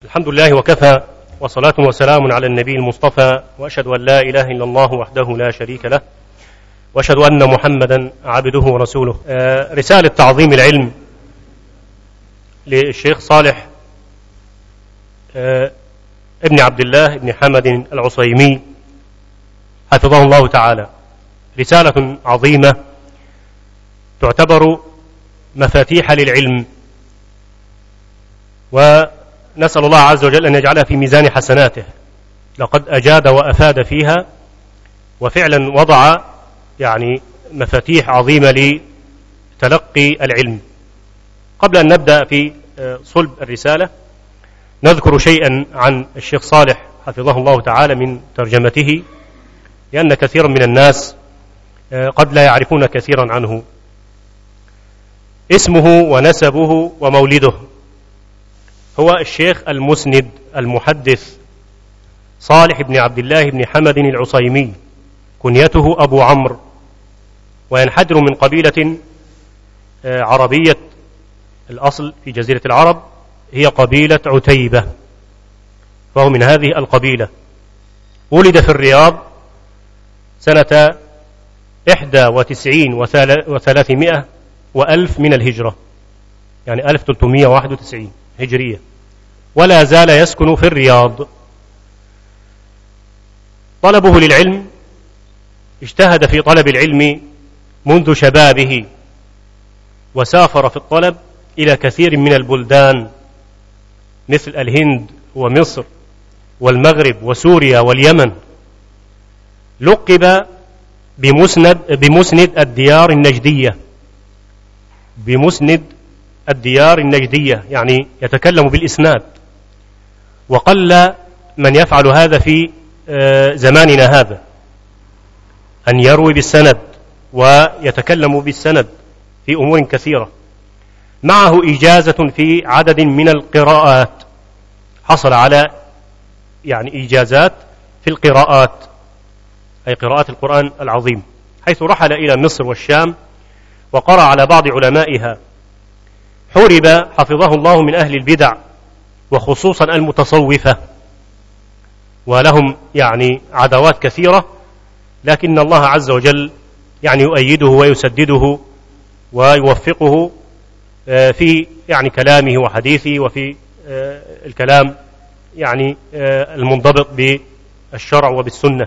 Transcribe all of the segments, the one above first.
الحمد لله وكفى، وصلاة وسلام على النبي المصطفى، وأشهد أن لا إله إلا الله وحده لا شريك له، وأشهد أن محمدا عبده ورسوله. رسالة تعظيم العلم للشيخ صالح ابن عبد الله ابن حمد العصيمي حفظه الله تعالى، رسالة عظيمة تعتبر مفاتيح للعلم، ونسأل الله عز وجل أن يجعلها في ميزان حسناته. لقد أجاد وأفاد فيها، وفعلا وضع مفاتيح عظيمة لتلقي العلم. قبل أن نبدأ في صلب الرسالة نذكر شيئا عن الشيخ صالح حفظه الله تعالى من ترجمته، لأن كثيرا من الناس قد لا يعرفون كثيرا عنه. اسمه ونسبه ومولده: هو الشيخ المسند المحدث صالح بن عبد الله بن حمد العصيمي، كنيته أبو عمرو، وينحدر من قبيلة عربية الأصل في جزيرة العرب، هي قبيلة عتيبة، فهو من هذه القبيلة. ولد في الرياض سنة 91 و300 وألف من الهجرة، يعني 1391 هجرية، ولا زال يسكن في الرياض. طلبه للعلم: اجتهد في طلب العلم منذ شبابه، وسافر في الطلب إلى كثير من البلدان مثل الهند ومصر والمغرب وسوريا واليمن. لقب بمسند الديار النجدية، بمسند الديار النجدية، يعني يتكلم بالإسناد، وقل من يفعل هذا في زماننا هذا، أن يروي بالسند ويتكلم بالسند في أمور كثيرة. معه إجازة في عدد من القراءات، حصل على إجازات في القراءات، أي قراءات القرآن العظيم، حيث رحل إلى مصر والشام وقرأ على بعض علمائها. حورب حفظه الله من أهل البدع، وخصوصا المتصوفة، ولهم عداوات كثيرة، لكن الله عز وجل يؤيده ويسدده ويوفقه في كلامه وحديثه، وفي الكلام المنضبط بالشرع وبالسنة،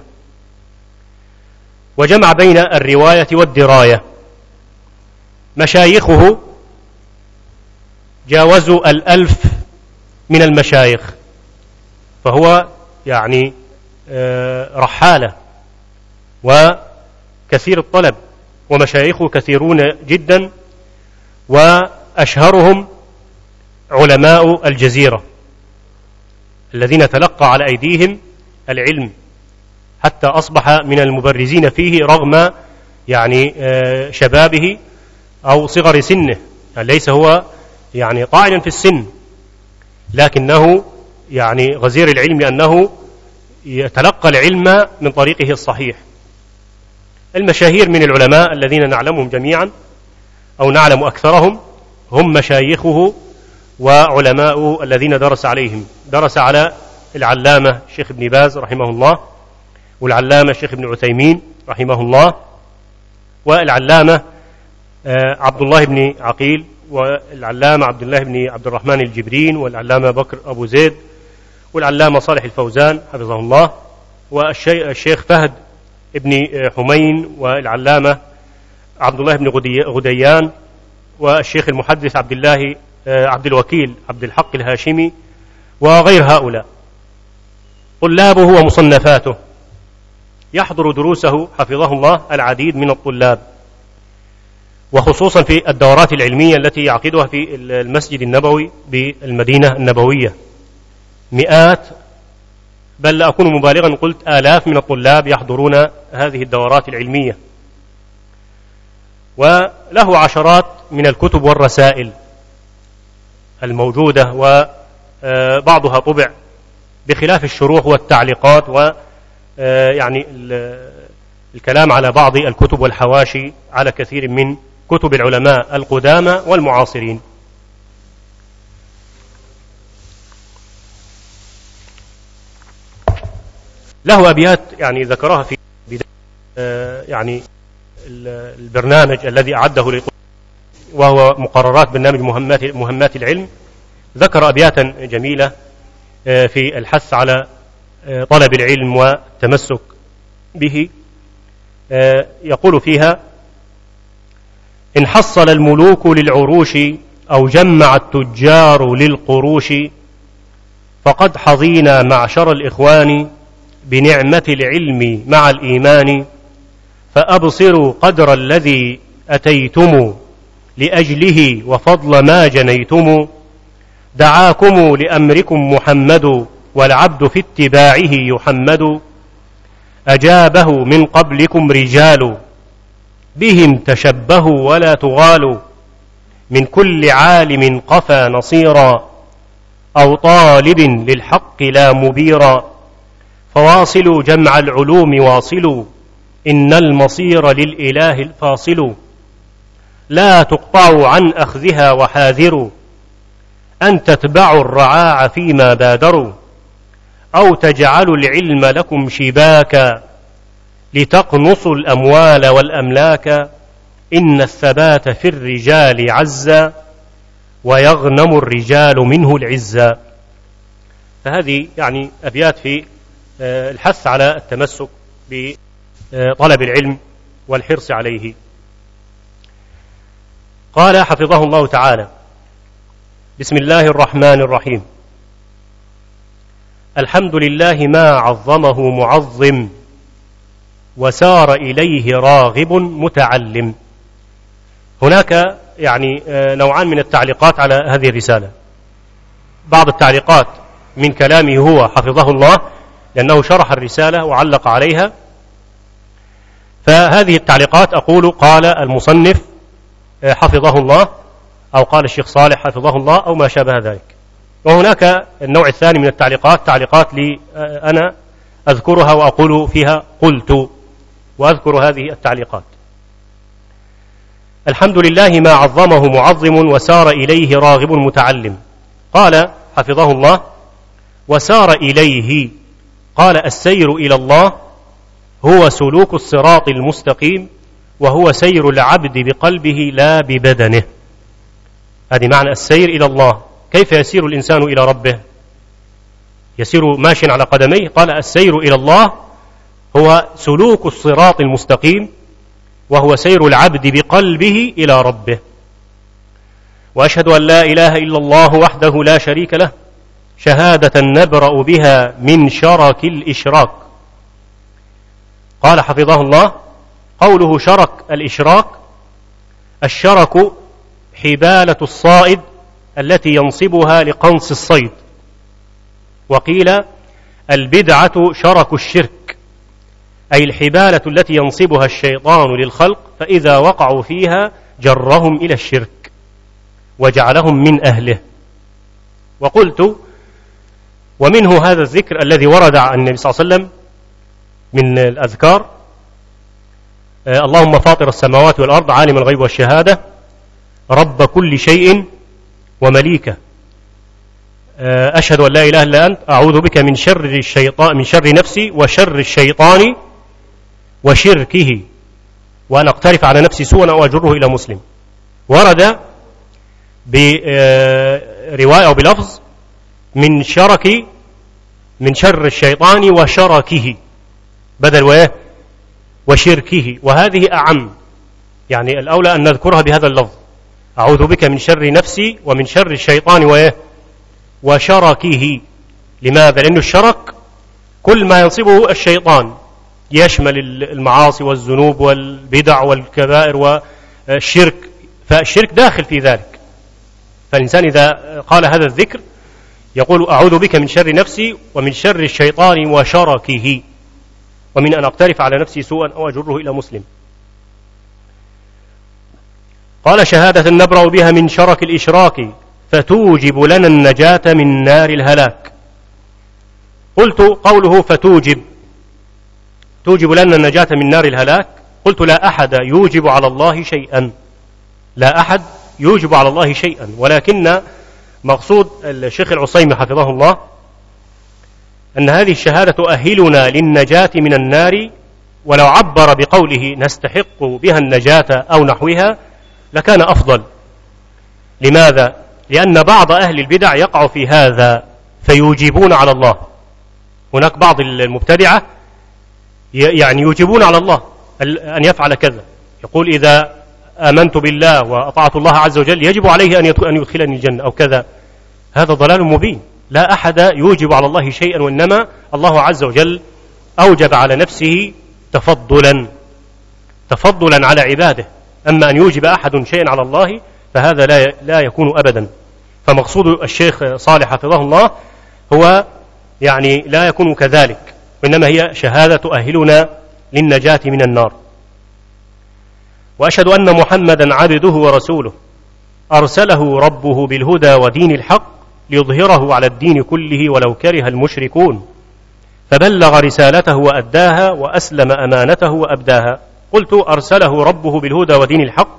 وجمع بين الرواية والدراية. مشايخه جاوزوا 1000 من المشايخ، فهو رحالة وكثير الطلب، ومشايخه كثيرون جدا، وأشهرهم علماء الجزيرة الذين تلقى على أيديهم العلم، حتى أصبح من المبرزين فيه رغم شبابه أو صغر سنه. ليس هو طاعنا في السن، لكنه غزير العلم، لأنه يتلقى العلم من طريقه الصحيح. المشاهير من العلماء الذين نعلمهم جميعا أو نعلم أكثرهم هم مشايخه وعلماء الذين درس عليهم. درس على العلامة الشيخ ابن باز رحمه الله، والعلامة الشيخ ابن عثيمين رحمه الله، والعلامة عبد الله بن عقيل، والعلامة عبد الله بن عبد الرحمن الجبرين، والعلامة بكر أبو زيد، والعلامة صالح الفوزان حفظه الله، والشيخ فهد ابن حمين، والعلامة عبد الله بن غديان، والشيخ المحدث عبد الوكيل عبد الحق الهاشمي، وغير هؤلاء. طلابه ومصنفاته: يحضر دروسه حفظه الله العديد من الطلاب، وخصوصا في الدورات العلمية التي يعقدها في المسجد النبوي بالمدينة النبوية. مئات، بل لا أكون مبالغا قلت آلاف من الطلاب يحضرون هذه الدورات العلمية، وله عشرات من الكتب والرسائل الموجودة، وبعضها طبع، بخلاف الشروح والتعليقات الكلام على بعض الكتب والحواشي على كثير من كتب العلماء القدامى والمعاصرين. له أبيات يعني ذكرها في بداية يعني البرنامج الذي أعده لي، وهو مقررات برنامج مهمات العلم. ذكر أبياتا جميلة في الحث على طلب العلم والتمسك به. يقول فيها: إن حصل الملوك للعروش أو جمع التجار للقروش، فقد حظينا معشر الإخوان بنعمة العلم مع الإيمان. فأبصروا قدر الذي أتيتم لأجله وفضل ما جنيتم. دعاكم لأمركم محمد والعبد في اتباعه يحمد. أجابه من قبلكم رجال بهم تشبهوا ولا تغالوا. من كل عالم قفى نصيرا أو طالب للحق لا مبيرا. فواصلوا جمع العلوم واصلوا، إن المصير للإله الفاصل. لا تقطعوا عن أخذها وحاذروا أن تتبعوا الرعاع فيما بادروا. أو تجعلوا العلم لكم شباكا لتقنصوا الأموال والأملاك. إن الثبات في الرجال عزا ويغنم الرجال منه العزا. فهذه يعني أبيات في الحث على التمسك بطلب العلم والحرص عليه. قال حفظه الله تعالى: بسم الله الرحمن الرحيم. الحمد لله ما عظمه معظم وسار إليه راغب متعلم. هناك يعني نوعان من التعليقات على هذه الرسالة. بعض التعليقات من كلامه هو حفظه الله، لأنه شرح الرسالة وعلق عليها. فهذه التعليقات أقول قال المصنف حفظه الله، أو قال الشيخ صالح حفظه الله، أو ما شابه ذلك. وهناك النوع الثاني من التعليقات، تعليقات لي أنا أذكرها وأقول فيها قلت، وأذكر هذه التعليقات. الحمد لله ما عظمه معظم وسار إليه راغب متعلم. قال حفظه الله: وسار إليه. قال: السير إلى الله هو سلوك الصراط المستقيم، وهو سير العبد بقلبه لا ببدنه. هذه معنى السير إلى الله. كيف يسير الإنسان إلى ربه؟ يسير ماشيا على قدميه. قال: السير إلى الله هو سلوك الصراط المستقيم، وهو سير العبد بقلبه إلى ربه. وأشهد أن لا إله إلا الله وحده لا شريك له، شهادة نبرأ بها من شرك الإشراك. قال حفظه الله: قوله شرك الإشراك، الشرك حبالة الصائد التي ينصبها لقنص الصيد. وقيل البدعة شرك الشرك، أي الحبالة التي ينصبها الشيطان للخلق، فإذا وقعوا فيها جرهم إلى الشرك وجعلهم من أهله. وقلت: ومنه هذا الذكر الذي ورد عن النبي صلى الله عليه وسلم من الأذكار: اللهم فاطر السماوات والأرض عالم الغيب والشهادة رب كل شيء ومليكه، أشهد أن لا إله إلا أنت، أعوذ بك من شر الشيطان، من شر نفسي وشر الشيطان وشركه، وأن أقترف على نفسي سوءا أو أجره إلى مسلم. ورد برواية أو بلفظ من شر الشيطان وشركه، بدل وشركه، وهذه أعم، يعني الأولى أن نذكرها بهذا اللفظ: أعوذ بك من شر نفسي ومن شر الشيطان وشركه. لماذا؟ لأن الشرك كل ما ينصبه الشيطان، يشمل المعاصي والذنوب والبدع والكبائر والشرك، فالشرك داخل في ذلك. فالإنسان إذا قال هذا الذكر يقول: أعوذ بك من شر نفسي ومن شر الشيطان وشركه، ومن أن أقترف على نفسي سوءا أو أجره إلى مسلم. قال: شهادة نبرأ بها من شرك الإشراك فتوجب لنا النجاة من نار الهلاك. قلت: قوله فتوجب، توجب لنا النجاة من نار الهلاك. قلت: لا أحد يوجب على الله شيئا، لا أحد يوجب على الله شيئا، ولكن مقصود الشيخ العصيمي حفظه الله أن هذه الشهادة تؤهلنا للنجاة من النار، ولو عبر بقوله نستحق بها النجاة أو نحوها لكان أفضل. لماذا؟ لأن بعض أهل البدع يقع في هذا فيوجبون على الله. هناك بعض المبتدعة يعني يوجبون على الله أن يفعل كذا، يقول إذا آمنت بالله وأطعت الله عز وجل يجب عليه أن يدخلني الجنة أو كذا. هذا ضلال مبين، لا أحد يوجب على الله شيئا، وإنما الله عز وجل أوجب على نفسه تفضلا على عباده. أما أن يوجب أحد شيئا على الله فهذا لا يكون أبدا. فمقصود الشيخ صالح حفظه الله هو يعني لا يكون كذلك، وإنما هي شهادة تؤهلنا للنجاة من النار. وأشهد أن محمدا عبده ورسوله أرسله ربه بالهدى ودين الحق ليظهره على الدين كله ولو كره المشركون، فبلغ رسالته وأداها وأسلم أمانته وأبداها. قلت أرسله ربه بالهدى ودين الحق،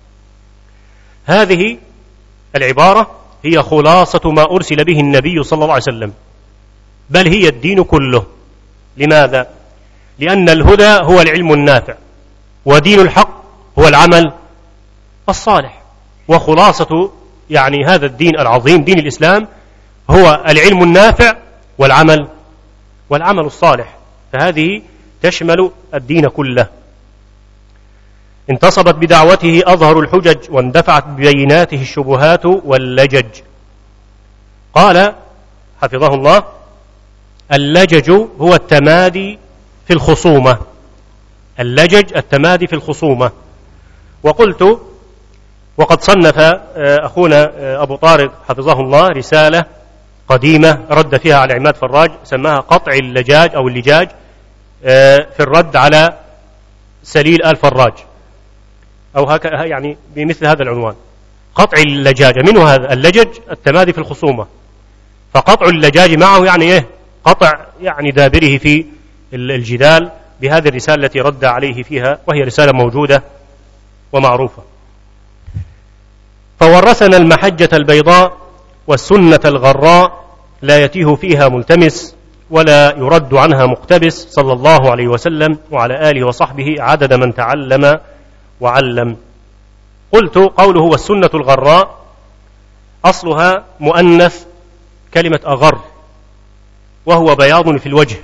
هذه العبارة هي خلاصة ما أرسل به النبي صلى الله عليه وسلم، بل هي الدين كله. لماذا؟ لأن الهدى هو العلم النافع، ودين الحق هو العمل الصالح. وخلاصة يعني هذا الدين العظيم دين الإسلام هو العلم النافع والعمل الصالح، فهذه تشمل الدين كله. انتصبت بدعوته أظهر الحجج، واندفعت ببيناته الشبهات واللجج. قال حفظه الله: اللجج هو التمادي في الخصومة. اللجج التمادي في الخصومة. وقلت وقد صنف أخونا أبو طارق حفظه الله رسالة قديمة رد فيها على عماد فراج، سماها قطع اللجاج أو اللجاج في الرد على سليل آل فراج، أو هكذا يعني بمثل هذا العنوان، قطع اللجاج. منه هذا اللجج التمادي في الخصومة، فقطع اللجاج معه يعني إيه؟ قطع يعني دابره في الجدال بهذه الرسالة التي رد عليه فيها، وهي رسالة موجودة ومعروفة. فورثنا المحجة البيضاء والسنة الغراء، لا يتيه فيها ملتمس ولا يرد عنها مقتبس، صلى الله عليه وسلم وعلى آله وصحبه عدد من تعلم وعلم. قلت قوله والسنة الغراء أصلها مؤنث كلمة أغر، وهو بياض في الوجه،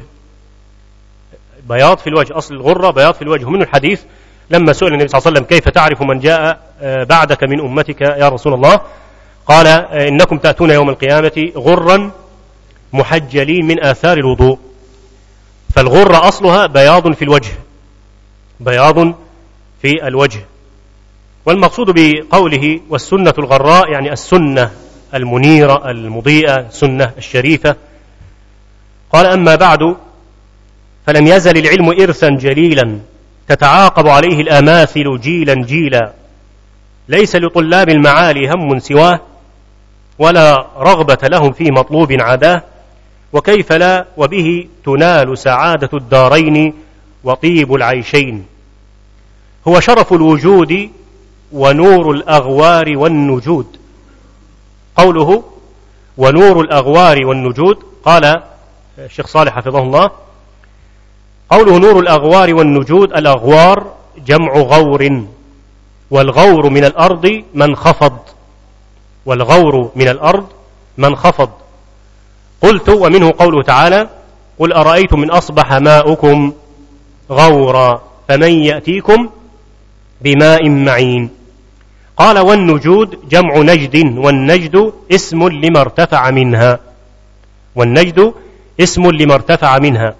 بياض في الوجه، أصل الغرة بياض في الوجه. من الحديث لما سئل النبي صلى الله عليه وسلم كيف تعرف من جاء بعدك من أمتك يا رسول الله؟ قال إنكم تأتون يوم القيامة غرا محجلين من آثار الوضوء. فالغرة أصلها بياض في الوجه، بياض في الوجه. والمقصود بقوله والسنة الغراء يعني السنة المنيرة المضيئة، السنة الشريفة. قال أما بعد، فلم يزل العلم إرثا جليلا تتعاقب عليه الأماثل جيلا جيلا، ليس لطلاب المعالي هم سواه ولا رغبة لهم في مطلوب عداه، وكيف لا وبه تنال سعادة الدارين وطيب العيشين. هو شرف الوجود ونور الأغوار والنجود. قوله ونور الأغوار والنجود، قال الشيخ صالح حفظه الله قوله نور الأغوار والنجود، الأغوار جمع غور، والغور من الأرض من خفض، والغور من الأرض من خفض. قلت ومنه قوله تعالى قل أرأيتم من أصبح ماؤكم غورا فمن يأتيكم بماء معين. قال والنجود جمع نجد، والنجد اسم لما ارتفع منها، والنجد اسم لما ارتفع منها.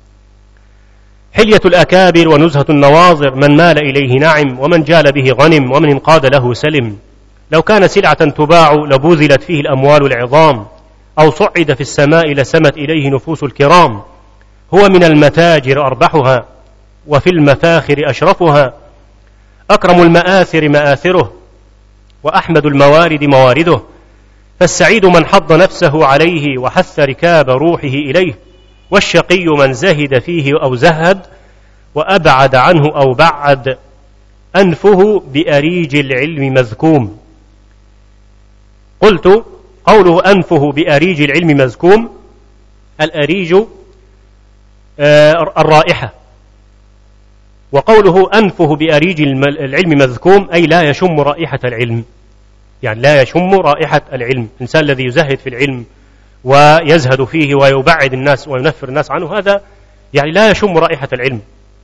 حلية الأكابر ونزهة النواظر، من مال إليه نعم ومن جال به غنم ومن انقاد له سلم. لو كان سلعة تباع لبوذلت فيه الأموال العظام، أو صعد في السماء لسمت إليه نفوس الكرام. هو من المتاجر أربحها وفي المفاخر أشرفها، أكرم المآثر مآثره وأحمد الموارد موارده. فالسعيد من حض نفسه عليه وحث ركاب روحه إليه، والشقي من زهد فيه أو زهد وأبعد عنه أو بعد، أنفه بأريج العلم مذكوم. قلت قوله أنفه بأريج العلم مذكوم الأريج الرائحة. وقوله أنفه بأريج العلم مذكوم أي لا يشم رائحة العلم، يعني لا يشم رائحة العلم. الإنسان الذي يزهد في العلم ويزهد فيه ويبعد الناس وينفر الناس عنه، هذا يعني لا يشم رائحة العلم.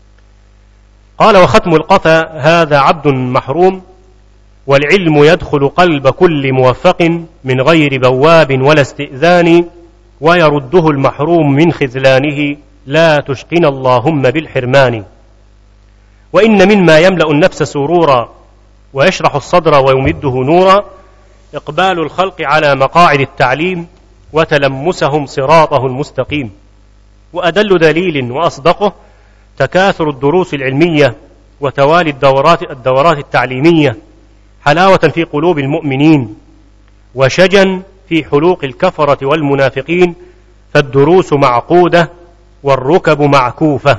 قال وختم القفا هذا عبد محروم، والعلم يدخل قلب كل موفق من غير بواب ولا استئذان، ويرده المحروم من خذلانه لا تشقنا اللهم بالحرمان. وإن مما يملأ النفس سرورا ويشرح الصدر ويمده نورا إقبال الخلق على مقاعد التعليم وتلمسهم صراطه المستقيم. وأدل دليل وأصدقه تكاثر الدروس العلمية وتوالي الدورات التعليمية، حلاوة في قلوب المؤمنين وشجا في حلوق الكفرة والمنافقين، فالدروس معقودة والركب معكوفة.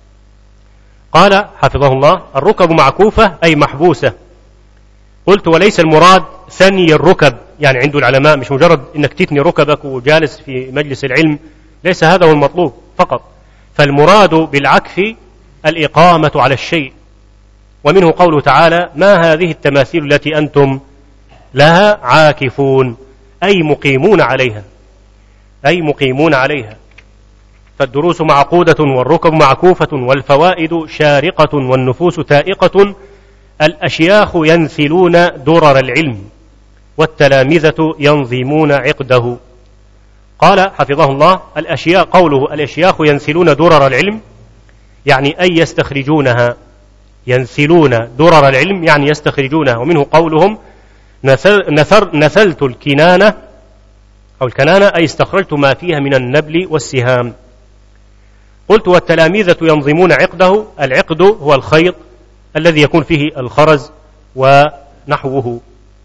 قال حفظه الله الركب معكوفة أي محبوسة. قلت وليس المراد ثني الركب، يعني عند العلماء مش مجرد إنك تثني ركبك وجالس في مجلس العلم، ليس هذا هو المطلوب فقط، فالمراد بالعكف الإقامة على الشيء. ومنه قوله تعالى ما هذه التماثيل التي أنتم لها عاكفون، أي مقيمون عليها، أي مقيمون عليها. فالدروس معقودة والركب معكوفة والفوائد شارقة والنفوس تائقة، الأشياخ ينثلون درر العلم والتلامذة ينظمون عقده. قال حفظه الله الأشياخ، قوله الأشياخ ينثلون درر العلم يعني أي يستخرجونها، ينثلون درر العلم يعني يستخرجونها. ومنه قولهم نثلت الكنانة أو الكنانة أي استخرجت ما فيها من النبل والسهام. قلت والتلاميذة ينظمون عقده، العقد هو الخيط الذي يكون فيه الخرز ونحوه.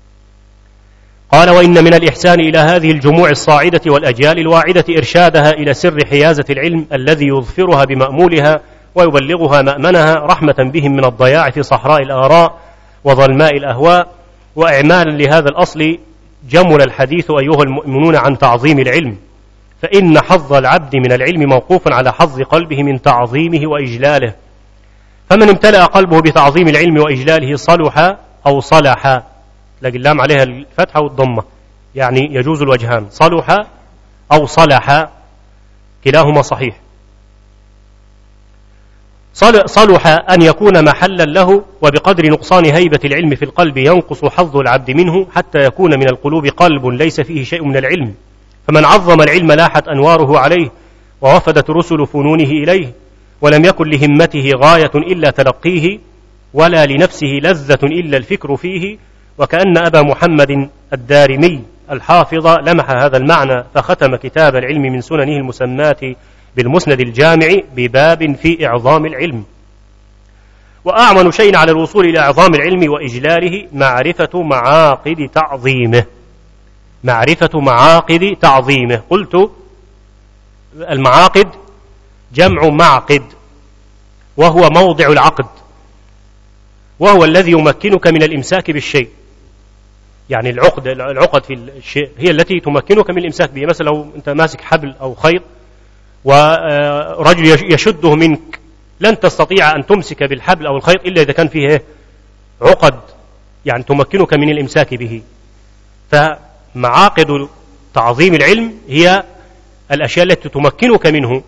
قال وإن من الإحسان إلى هذه الجموع الصاعدة والأجيال الواعدة إرشادها إلى سر حيازة العلم الذي يظفرها بمأمولها ويبلغها مأمنها، رحمة بهم من الضياع في صحراء الآراء وظلماء الأهواء. وإعمالا لهذا الأصل جمل الحديث أيها المؤمنون عن تعظيم العلم، فإن حظ العبد من العلم موقوف على حظ قلبه من تعظيمه وإجلاله. فمن امتلأ قلبه بتعظيم العلم وإجلاله صلح أو صلح، لكن اللام عليها الفتحة والضمة يعني يجوز الوجهان، صلح أو صلح كلاهما صحيح. صلح أن يكون محلا له، وبقدر نقصان هيبة العلم في القلب ينقص حظ العبد منه حتى يكون من القلوب قلب ليس فيه شيء من العلم. فمن عظم العلم لاحت أنواره عليه ووفدت رسل فنونه إليه، ولم يكن لهمته غاية إلا تلقيه، ولا لنفسه لذة إلا الفكر فيه. وكأن أبا محمد الدارمي الحافظ لمح هذا المعنى فختم كتاب العلم من سننه المسمات بالمسند الجامع بباب في إعظام العلم. وأعمل شيء على الوصول إلى إعظام العلم وإجلاله معرفة معاقد تعظيمه، معرفة معاقد تعظيمه. قلت المعاقد جمع معقد، وهو موضع العقد، وهو الذي يمكنك من الإمساك بالشيء. يعني العقد في الشيء هي التي تمكنك من الإمساك به. مثلا لو أنت ماسك حبل أو خيط ورجل يشده منك، لن تستطيع أن تمسك بالحبل أو الخيط إلا إذا كان فيه عقد يعني تمكنك من الإمساك به. فمعاقد تعظيم العلم هي الأشياء التي تمكنك منه.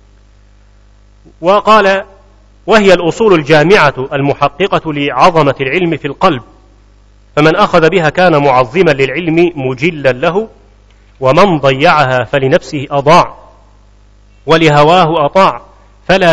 وقال وهي الأصول الجامعة المحققة لعظمة العلم في القلب، فمن أخذ بها كان معظما للعلم مجلا له، ومن ضيعها فلنفسه أضاع ولهواه أطاع، فلا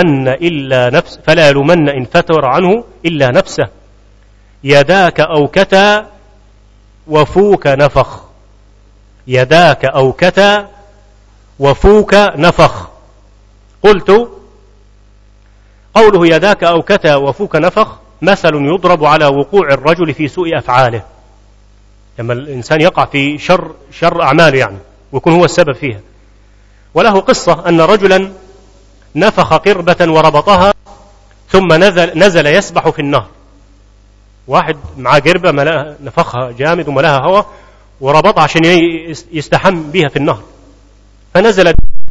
يلومن إن فتر عنه إلا نفسه. يداك أوكتا وفوك نفخ، يداك أوكتا وفوك نفخ. قلت قوله يداك أوكتا وفوك نفخ مثل يضرب على وقوع الرجل في سوء أفعاله، لما الإنسان يقع في شر أعماله يعني ويكون هو السبب فيها. وله قصة أن رجلا نفخ قربة وربطها ثم نزل يسبح في النهر. واحد معاه قربة نفخها جامد وملاها هواء وربطها عشان يستحم بها في النهر، فنزل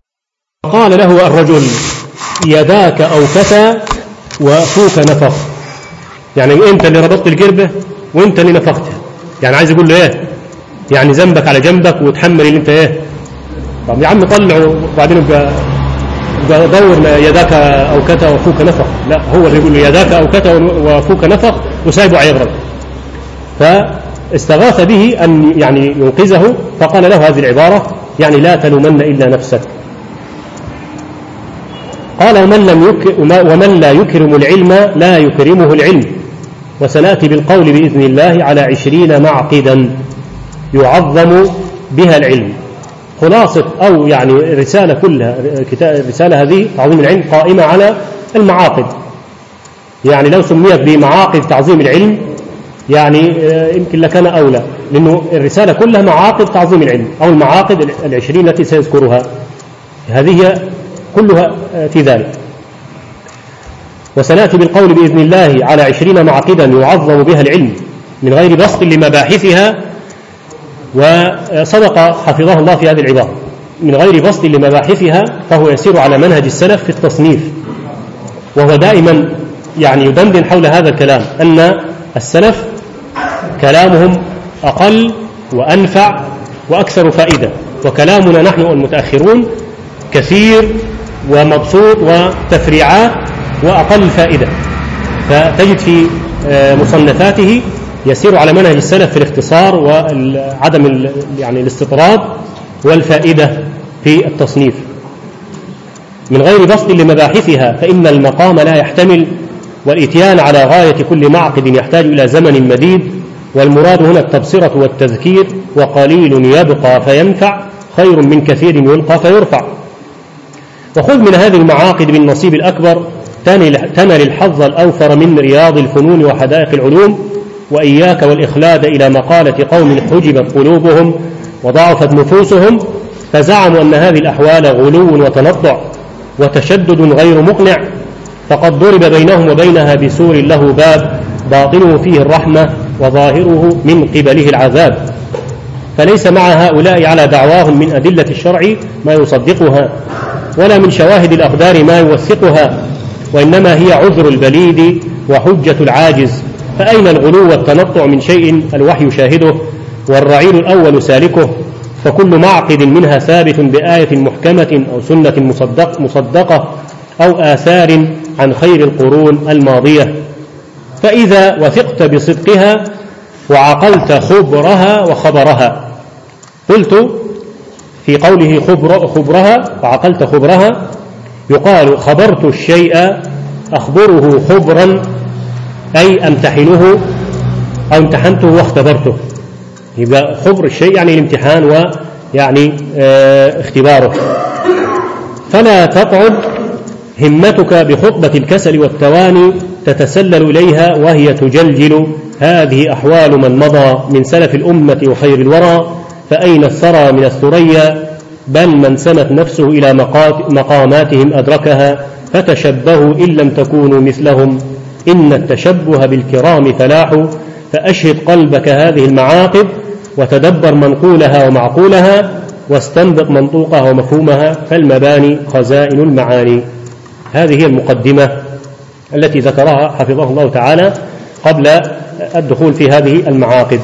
فقال له الرجل: يداك أوكتا وفوك نفخ. يعني أنت اللي ربطت الجربة وأنت اللي نفختها. يعني عايز يقول له إيه؟ يعني ذنبك على جنبك وتحمل اللي أنت إيه. طب يا عم طلعه وبعدين يبقى دور يداك أوكتا وفوك نفخ. لا، هو اللي يقول له يداك أوكتا وفوك نفخ وسايبه عيغرب. فاستغاث به أن يعني ينقذه، فقال له هذه العبارة: يعني لا تلومن إلا نفسك. قال: ومن لا يكرم العلم لا يكرمه العلم. وسنأتي بالقول بإذن الله على 20 معقدا يعظم بها العلم. خلاصة أو يعني الرسالة كلها، الرسالة هذه تعظيم العلم قائمة على المعاقد. يعني لو سميت بمعاقد تعظيم العلم يعني يمكن لكان أولى، لأنه الرسالة كلها معاقد تعظيم العلم، أو المعاقد 20 التي سيذكرها هذه كلها في ذلك. وسنأتي بالقول بإذن الله على 20 معقدا يعظم بها العلم من غير بسط لمباحثها. وصدق حفظه الله في هذه العبارة: من غير بسط لمباحثها، فهو يسير على منهج السلف في التصنيف، وهو دائما يعني يدندن حول هذا الكلام، أن السلف كلامهم أقل وأنفع وأكثر فائدة، وكلامنا نحن المتأخرون كثير ومبسوط وتفريعات وأقل فائدة. فتجد في مصنفاته يسير على منهج السلف في الاختصار وعدم يعني الاستطراد والفائدة في التصنيف. من غير بسط لمباحثها، فإن المقام لا يحتمل، والإتيان على غاية كل معقد يحتاج إلى زمن مديد. والمراد هنا التبصرة والتذكير. وقليل يبقى فينفع خير من كثير يلقى فيرفع. وخذ من هذه المعاقد بالنصيب الأكبر، تنل الحظ الأوفر من رياض الفنون وحدائق العلوم. وإياك والإخلاد إلى مقالة قوم حجبت قلوبهم وضعفت نفوسهم، فزعموا أن هذه الأحوال غلو وتنطع وتشدد غير مقنع، فقد ضرب بينهم وبينها بسور له باب باطنه فيه الرحمة وظاهره من قبله العذاب. فليس مع هؤلاء على دعواهم من أدلة الشرع ما يصدقها، ولا من شواهد الأقدار ما يوثقها، وإنما هي عذر البليد وحجة العاجز. فأين الغلو والتنطع من شيء الوحي شاهده والرعيل الأول سالكه؟ فكل معقد منها ثابت بآية محكمة أو سنة مصدقة أو آثار عن خير القرون الماضية. فإذا وثقت بصدقها وعقلت خبرها وخبرها. قلت في قوله خبرها وعقلت خبرها، يقال خبرت الشيء أخبره خبرا، أي أمتحنه أو امتحنته واختبرته. يبقى خبر الشيء يعني الامتحان ويعني اختباره. فلا تقعد همتك بخطبة الكسل والتواني تتسلل إليها وهي تجلجل هذه أحوال من مضى من سلف الأمة وخير الورى. فأين الثرى من الثريا؟ بل من سمت نفسه إلى مقاماتهم أدركها. فتشبهوا إن لم تكونوا مثلهم، إن التشبه بالكرام فلاح. فأشهد قلبك هذه المعاقد وتدبر منقولها ومعقولها، واستنبط منطوقها ومفهومها، فالمباني خزائن المعاني. هذه هي المقدمة التي ذكرها حفظه الله تعالى قبل الدخول في هذه المعاقد.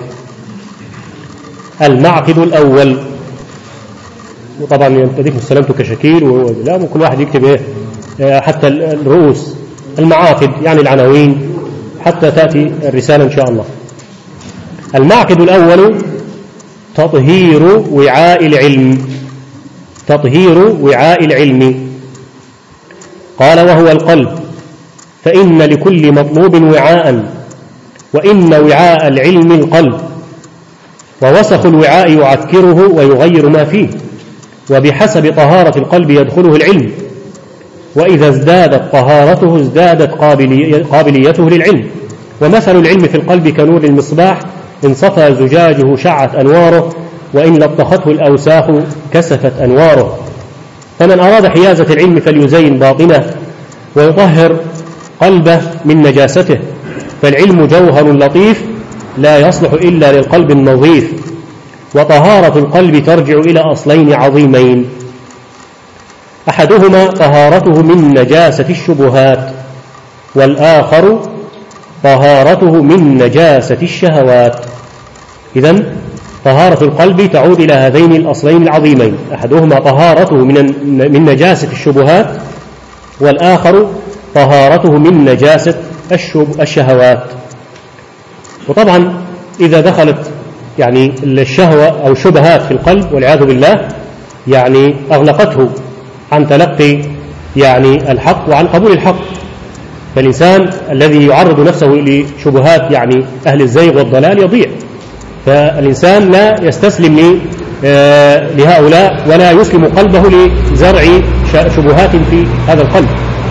المعقد الأول، وطبعا يمتلك السلامة كشكيل ولا كل واحد يكتب إيه حتى الرؤوس. المعاقد يعني العناوين حتى تأتي الرسالة إن شاء الله. المعقد الأول تطهير وعاء العلم. تطهير وعاء العلم. قال: وهو القلب، فإن لكل مطلوب وعاء، وإن وعاء العلم القلب، ووسخ الوعاء يعكره ويغير ما فيه، وبحسب طهارة القلب يدخله العلم، وإذا ازدادت طهارته ازدادت قابليته للعلم. ومثل العلم في القلب كنور المصباح، إن صفى زجاجه شعت أنواره، وإن لطخته الأوساخ كسفت أنواره. فمن أراد حيازة العلم فليزين باطنه ويطهر قلبه من نجاسته، فالعلم جوهر لطيف لا يصلح إلا للقلب النظيف. وطهارة القلب ترجع إلى أصلين عظيمين: أحدهما طهارته من نجاسة الشبهات، والآخر طهارته من نجاسة الشهوات. إذن طهارة القلب تعود إلى هذين الأصلين العظيمين، أحدهما طهارته من نجاسة الشبهات، والآخر طهارته من نجاسة الشهوات. وطبعا إذا دخلت يعني الشهوة أو شبهات في القلب والعياذ بالله يعني أغلقته عن تلقي يعني الحق وعن قبول الحق، فالإنسان الذي يعرض نفسه لشبهات يعني أهل الزيغ والضلال يضيع. فالإنسان لا يستسلم لهؤلاء ولا يسلم قلبه لزرع شبهات في هذا القلب.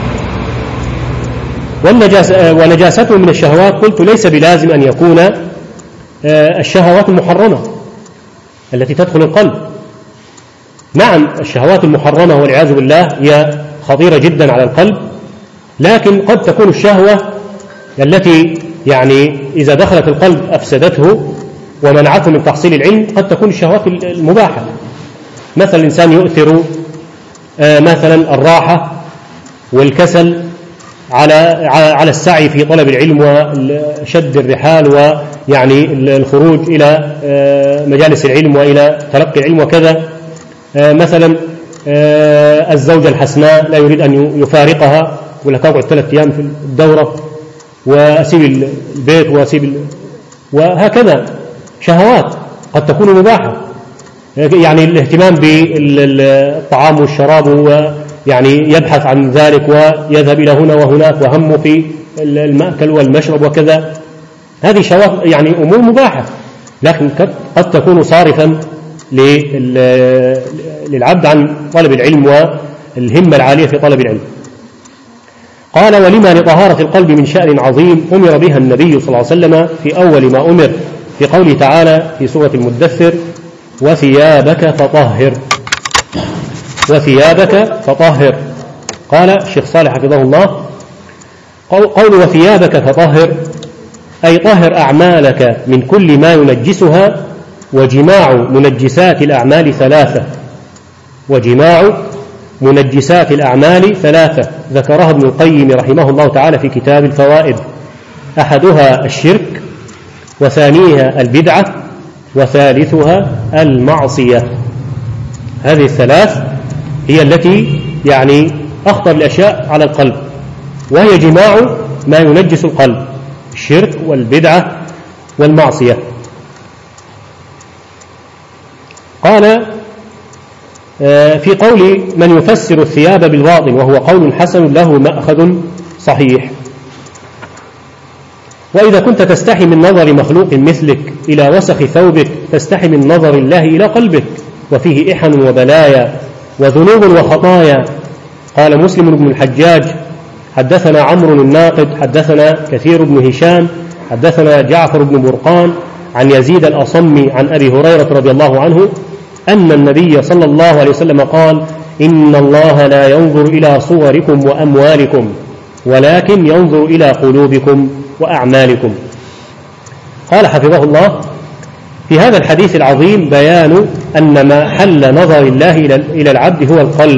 ونجاسته من الشهوات قلت ليس بلازم أن يكون الشهوات المحرمة التي تدخل القلب. نعم الشهوات المحرمة والعياذ بالله هي خطيرة جدا على القلب، لكن قد تكون الشهوة التي يعني إذا دخلت القلب أفسدته ومنعته من تحصيل العلم قد تكون الشهوات المباحة. مثلا الإنسان يؤثر مثلا الراحة والكسل على السعي في طلب العلم وشد الرحال ويعني الخروج إلى مجالس العلم وإلى تلقي العلم وكذا. مثلا الزوجة الحسناء لا يريد أن يفارقها ولا تقعد 3 أيام في الدورة وأسيب البيت وهكذا شهوات قد تكون مباحة، يعني الاهتمام بالطعام والشراب ويعني يبحث عن ذلك ويذهب إلى هنا وهناك وهمه في المأكل والمشرب وكذا، هذه شهوات يعني أمور مباحة، لكن قد تكون صارفا للعبد عن طلب العلم والهمة العالية في طلب العلم. قال ولما لطهارة القلب من شأن عظيم أمر بها النبي صلى الله عليه وسلم في أول ما أمر في قوله تعالى في سورة المدثر وثيابك فطهر. وثيابك فطهر، قال الشيخ صالح حفظه الله قول وثيابك فطهر أي طهر أعمالك من كل ما ينجسها، وجماع منجسات الأعمال 3. وجماع منجسات الأعمال 3 ذكرها ابن القيم رحمه الله تعالى في كتاب الفوائد، أحدها الشرك، وثانيها البدعة، وثالثها المعصية. هذه ال3 هي التي يعني أخطر الأشياء على القلب، وهي جماع ما ينجس القلب، الشرك والبدعة والمعصية. قال في قول من يفسر الثياب بالباطن وهو قول حسن له مأخذ صحيح. وإذا كنت تستحي من نظر مخلوق مثلك إلى وسخ ثوبك فاستحي من نظر الله إلى قلبك وفيه إحن وبلايا وذنوب وخطايا. قال مسلم بن الحجاج حدثنا عمرو الناقد حدثنا كثير بن هشام حدثنا جعفر بن برقان عن يزيد الأصم عن أبي هريرة رضي الله عنه أن النبي صلى الله عليه وسلم قال إن الله لا ينظر إلى صوركم وأموالكم ولكن ينظر إلى قلوبكم وأعمالكم. قال حفظه الله في هذا الحديث العظيم بيان أن ما حل نظر الله إلى العبد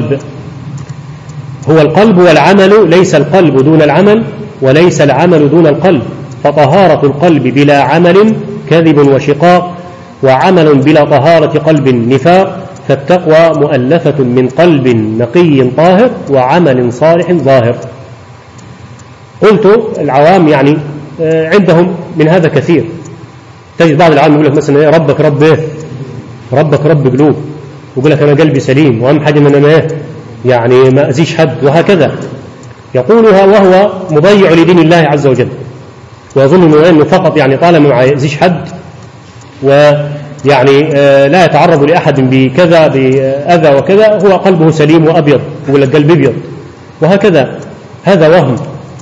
هو القلب والعمل، ليس القلب دون العمل وليس العمل دون القلب. فطهارة القلب بلا عمل كذب وشقاق، وعمل بلا طهارة قلب نفاق، فالتقوى مؤلفة من قلب نقي طاهر وعمل صالح ظاهر. قلت العوام يعني عندهم من هذا كثير، تجد بعض العوام يقول لك مثلا ربك رب ايه؟ ربك رب قلوب، ويقول لك انا قلبي سليم واهم حاجه ان انا ايه يعني ما اذيش حد، وهكذا يقولها وهو مضيع لدين الله عز وجل، ويظن انه فقط يعني طالما ما يأذيش حد ويعني لا يتعرض لأحد بكذا بأذى وكذا هو قلبه سليم وأبيض، يقول لك قلب أبيض، وهكذا هذا وهم.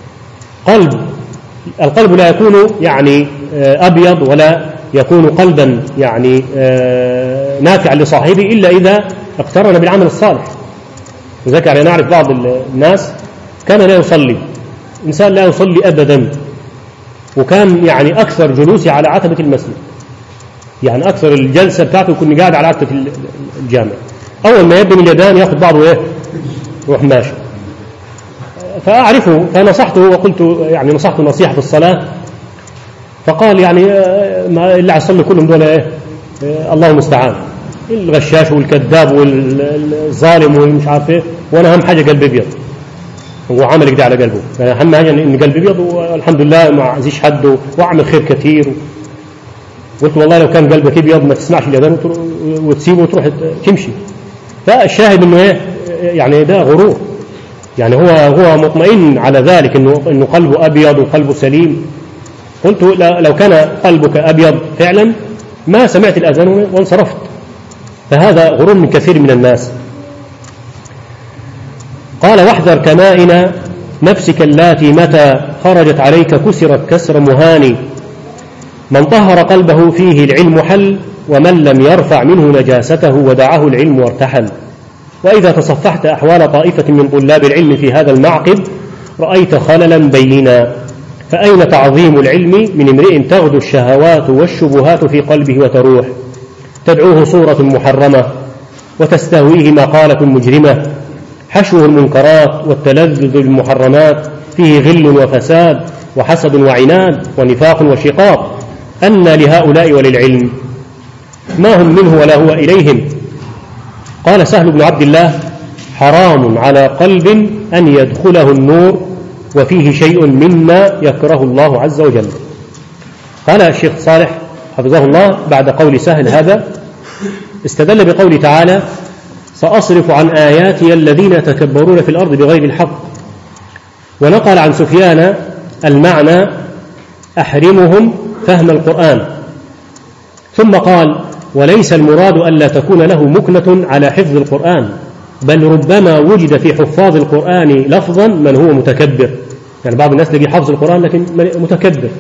القلب لا يكون يعني أبيض ولا يكون قلبا يعني نافعا لصاحبه إلا إذا اقترن بالعمل الصالح. وذلك يعني نعرف بعض الناس كان لا يصلي، إنسان لا يصلي أبدا، وكان يعني أكثر جلوسه على عتبة المسجد، يعني أكثر الجلسة بتاعته يكون قاعد على عتبة الجامع. أول ما يبدأ من اليدان يأخذ بعضه إيه روح ماشي. فأعرفه فنصحته وقلت يعني نصحته نصيحة في الصلاة، فقال يعني ما اللي عصلي كلهم دول إيه الله المستعان، الغشاش والكذاب والظالم والمش عارف إيه، وأنا أهم حاجة قلبي أبيض. هو عمل كده على قلبه، يعني أهم حاجة إن قلبي أبيض والحمد لله ما أذيش حد وأعمل خير كثير. قلت والله لو كان قلبك أبيض ما تسمعش الأذان وتسيبه وتروح تمشي. فالشاهد إنه إيه يعني ده غرور، يعني هو مطمئن على ذلك إنه قلبه أبيض وقلبه سليم. قلت لو كان قلبك أبيض فعلا ما سمعت الأذان وانصرفت. فهذا غرور من كثير من الناس. قال واحذر كمائن نفسك اللاتي متى خرجت عليك كسرت كسر مهاني، من طهر قلبه فيه العلم حل، ومن لم يرفع منه نجاسته ودعه العلم وارتحل. وإذا تصفحت أحوال طائفة من طلاب العلم في هذا المعقد رأيت خللا بينا. فأين تعظيم العلم من امرئ تغدو الشهوات والشبهات في قلبه وتروح، تدعوه صورة محرمة وتستهويه مقالة مجرمة، حشوه المنكرات والتلذذ بالمحرمات، فيه غل وفساد وحسد وعناد ونفاق وشقاق. أن لهؤلاء وللعلم ما هم منه ولا هو إليهم. قال سهل بن عبد الله حرام على قلب أن يدخله النور وفيه شيء مما يكره الله عز وجل. قال الشيخ صالح حفظه الله بعد قول سهل هذا استدل بقول تعالى سأصرف عن آياتي الذين يتكبرون في الأرض بغير الحق، ونقل عن سفيان المعنى أحرمهم فهم القرآن. ثم قال وليس المراد ألا تكون له مكنة على حفظ القرآن، بل ربما وجد في حفاظ القرآن لفظا من هو متكبر، يعني بعض الناس تجي حفظ القرآن لكن متكبر،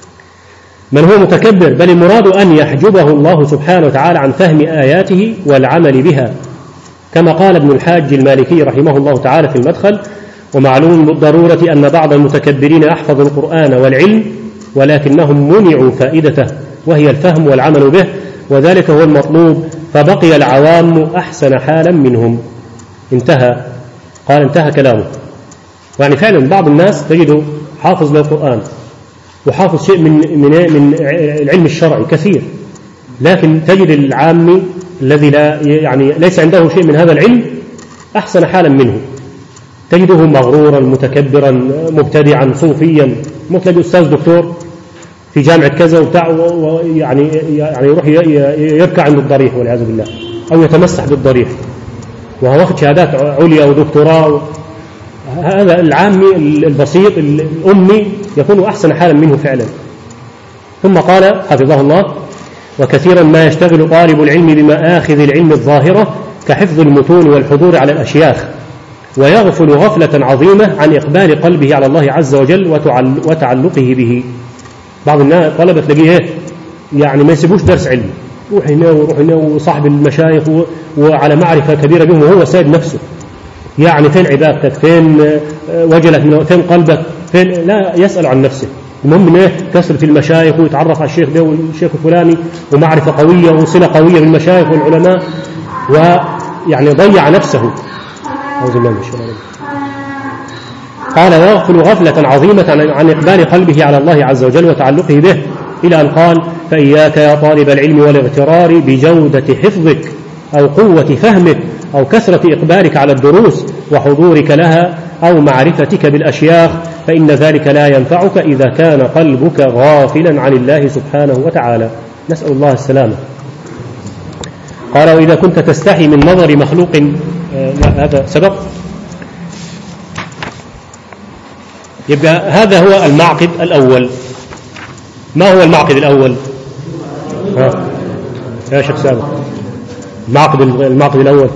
من هو متكبر، بل المراد أن يحجبه الله سبحانه وتعالى عن فهم آياته والعمل بها، كما قال ابن الحاج المالكي رحمه الله تعالى في المدخل ومعلوم بالضرورة أن بعض المتكبرين أحفظوا القرآن والعلم ولكنهم منعوا فائدته وهي الفهم والعمل به، وذلك هو المطلوب، فبقي العوام أحسن حالا منهم. انتهى. قال انتهى كلامه. يعني فعلا بعض الناس تجده حافظ للقرآن وحافظ شيء من العلم الشرعي كثير، لكن تجد العامي الذي لا يعني ليس عنده شيء من هذا العلم أحسن حالا منه، تجده مغرورا متكبرا مبتدعا صوفيا، مطلق أستاذ دكتور في جامعة كذا وبتاع يعني يروح يركع عند الضريح والعياذ بالله، أو يتمسح بالضريح وهو واخد شهادات عليا ودكتوراه. هذا العامي البسيط الأمي يكون أحسن حالا منه فعلا. ثم قال حفظه الله وكثيرا ما يشتغل طالب العلم بمآخذ العلم الظاهرة كحفظ المتون والحضور على الأشياخ، ويغفل غفلة عظيمة عن إقبال قلبه على الله عز وجل وتعلقه به. بعض الناس طلبة تلاقيه يعني ما يسيبوش درس علم، روح هنا وروح هنا وصاحب المشايخ وعلى معرفة كبيرة بهم وهو سيد نفسه، يعني فين عبادتك، فين وجلك، فين قلبك، فين، لا يسأل عن نفسه. المهم انه كثرة المشايخ ويتعرف على الشيخ ده والشيخ الفلاني ومعرفة قوية وصلة قوية بالمشايخ والعلماء، ويعني ضيع نفسه. أعوذ بالله من الشيطان الرجيم. قال ويغفل غفلة عظيمة عن إقبال قلبه على الله عز وجل وتعلقه به، إلى أن قال فإياك يا طالب العلم والاغترار بجودة حفظك أو قوة فهمك أو كثرة إقبالك على الدروس وحضورك لها أو معرفتك بالأشياخ، فإن ذلك لا ينفعك إذا كان قلبك غافلا عن الله سبحانه وتعالى. نسأل الله السلامة. قال وإذا كنت تستحي من نظر مخلوق، هذا سبق. يبقى هذا هو المعقد الأول. ما هو المعقد الأول؟ يا شيخ سابق، المعقد الأول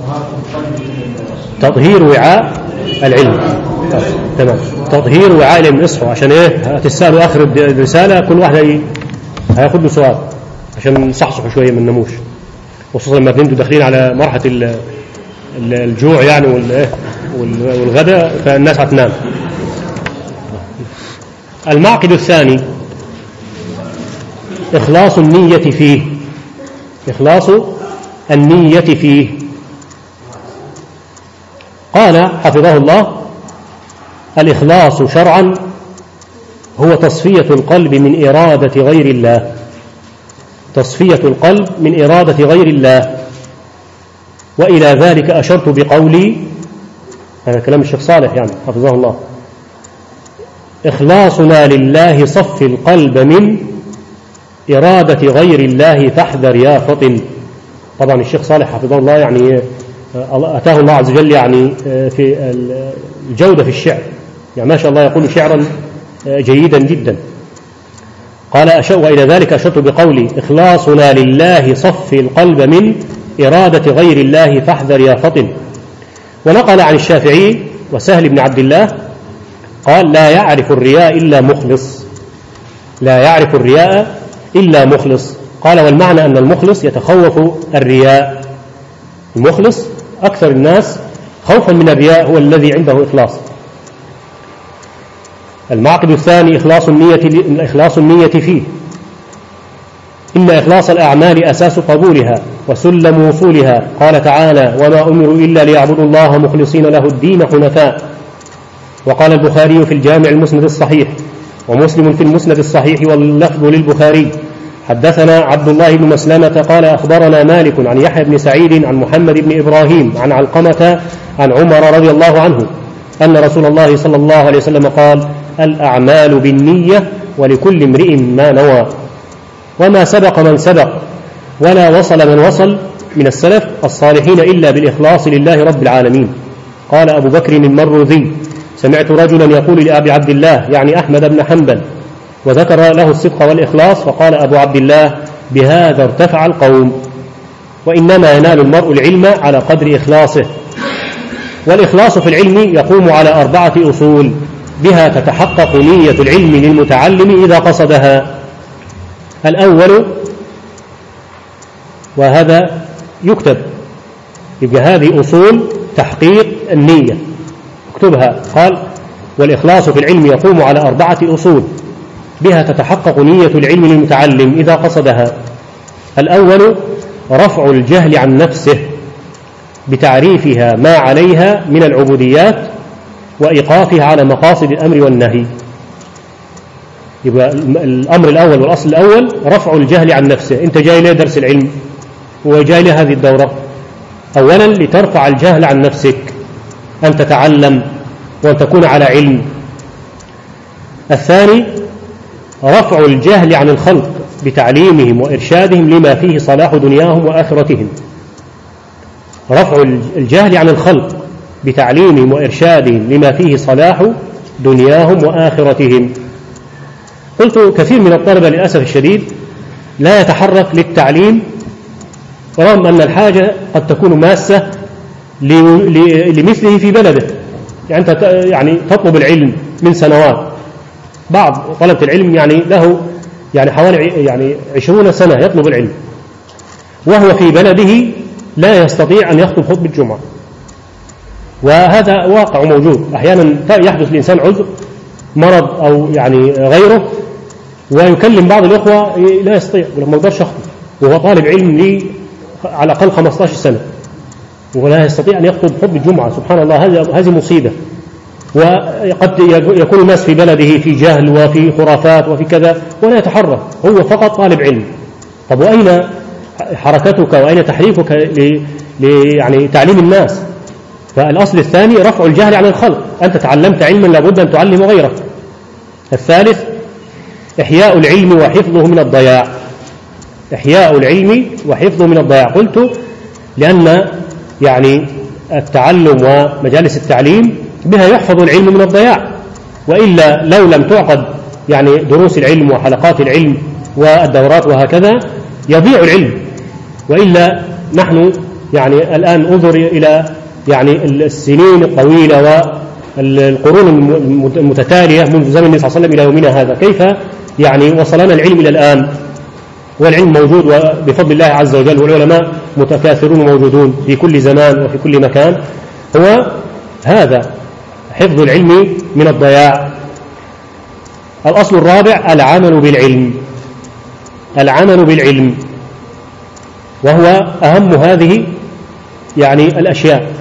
تطهير وعاء العلم. تمام، تطهير وعاء العلم. اصحوا عشان ايه هتسألوا آخر الرسالة، كل واحد هياخد له سؤال عشان نصحصحوا شوية من النموش، خصوصا لما كنتوا داخلين على مرحلة الجوع يعني والغداء، فالناس هتنام. المعقد الثاني إخلاص النية فيه. إخلاص النية فيه. قال حفظه الله: الإخلاص شرعا هو تصفية القلب من إرادة غير الله، تصفية القلب من إرادة غير الله. وإلى ذلك أشرت بقولي، هذا كلام الشيخ صالح يعني حفظه الله: إخلاصنا لله صف القلب من إرادة غير الله فاحذر يا فطن. طبعا الشيخ صالح حفظه الله يعني أتاه الله عز وجل يعني في الجودة في الشعر، يعني ما شاء الله يقول شعرا جيدا جدا. قال: وإلى ذلك أشرت بقولي: إخلاصنا لله صف القلب من إرادة غير الله فاحذر يا فطن. ونقل عن الشافعي وسهل بن عبد الله قال: لا يعرف الرياء إلا مخلص، لا يعرف الرياء إلا مخلص. قال: والمعنى أن المخلص يتخوف الرياء، المخلص أكثر الناس خوفا من الرياء هو الذي عنده إخلاص. المعقد الثاني إخلاص النية فيه. إن إخلاص الأعمال أساس قبولها وسلم وصولها. قال تعالى: وما أمروا إلا ليعبدوا الله مخلصين له الدين حنفاء. وقال البخاري في الجامع المسند الصحيح، ومسلم في المسند الصحيح واللفظ للبخاري: حدثنا عبد الله بن مسلمة قال: أخبرنا مالك عن يحيى بن سعيد عن محمد بن إبراهيم عن علقمة عن عمر رضي الله عنه أن رسول الله صلى الله عليه وسلم قال: الأعمال بالنية ولكل امرئ ما نوى. وما سبق من سبق ولا وصل من وصل من السلف الصالحين إلا بالإخلاص لله رب العالمين. قال أبو بكر المروذي: سمعت رجلا يقول لأبي عبد الله يعني أحمد بن حنبل، وذكر له الصدق والإخلاص، فقال أبو عبد الله: بهذا ارتفع القوم. وإنما ينال المرء العلم على قدر إخلاصه. والإخلاص في العلم يقوم على 4 أصول بها تتحقق نية العلم للمتعلم إذا قصدها. الأول، وهذا يكتب، يبقى هذه أصول تحقيق النية، اكتبها. قال: والإخلاص في العلم يقوم على 4 أصول بها تتحقق نية العلم للمتعلم إذا قصدها. الأول، رفع الجهل عن نفسه بتعريفها ما عليها من العبوديات وإيقافها على مقاصد الأمر والنهي. يبقى الأمر الأول والأصل الأول رفع الجهل عن نفسه. أنت جاي ليه درس العلم وجاي ليه هذه الدورة؟ أولا لترفع الجهل عن نفسك، أن تتعلم وأن تكون على علم. الثاني، رفع الجهل عن الخلق بتعليمهم وإرشادهم لما فيه صلاح دنياهم وآخرتهم. رفع الجهل عن الخلق بتعليمهم وإرشادهم لما فيه صلاح دنياهم وآخرتهم. قلت: كثير من الطلبة للأسف الشديد لا يتحرك للتعليم رغم أن الحاجة قد تكون ماسة لمثله في بلده. يعني أنت يعني تطلب العلم من سنوات، بعض طلبة العلم يعني له يعني حوالي 20 سنة يطلب العلم، وهو في بلده لا يستطيع أن يخطب خطبة الجمعة. وهذا واقع موجود. أحيانا يحدث الإنسان عذر، مرض أو يعني غيره، ويكلم بعض الأخوة لا يستطيع، ما يقدرش يخطب، وهو طالب علم لي على الأقل 15 سنة ولا يستطيع أن يخطب خطبة الجمعة. سبحان الله، هذه مصيبة. وقد يكون الناس في بلده في جهل وفي خرافات وفي كذا ولا يتحرك، هو فقط طالب علم. طب وأين حركتك وأين تحريكك يعني تعليم الناس؟ فالأصل الثاني رفع الجهل عن الخلق، أنت تعلمت علما لابد أن تعلم غيرك. الثالث، إحياء العلم وحفظه من الضياع. إحياء العلم وحفظه من الضياع. قلت لأن يعني التعلم ومجالس التعليم بها يحفظ العلم من الضياع، وإلا لو لم تعقد يعني دروس العلم وحلقات العلم والدورات وهكذا يضيع العلم. وإلا نحن يعني الآن انظر إلى يعني السنين الطويلة والقرون المتتالية منذ زمن النبي صلى الله عليه وسلم إلى يومنا هذا، كيف يعني وصلنا العلم إلى الآن، والعلم موجود بفضل الله عز وجل، والعلماء متكاثرون موجودون في كل زمان وفي كل مكان. هو هذا حفظ العلم من الضياع. الأصل الرابع، العمل بالعلم. العمل بالعلم، وهو أهم هذه يعني الأشياء،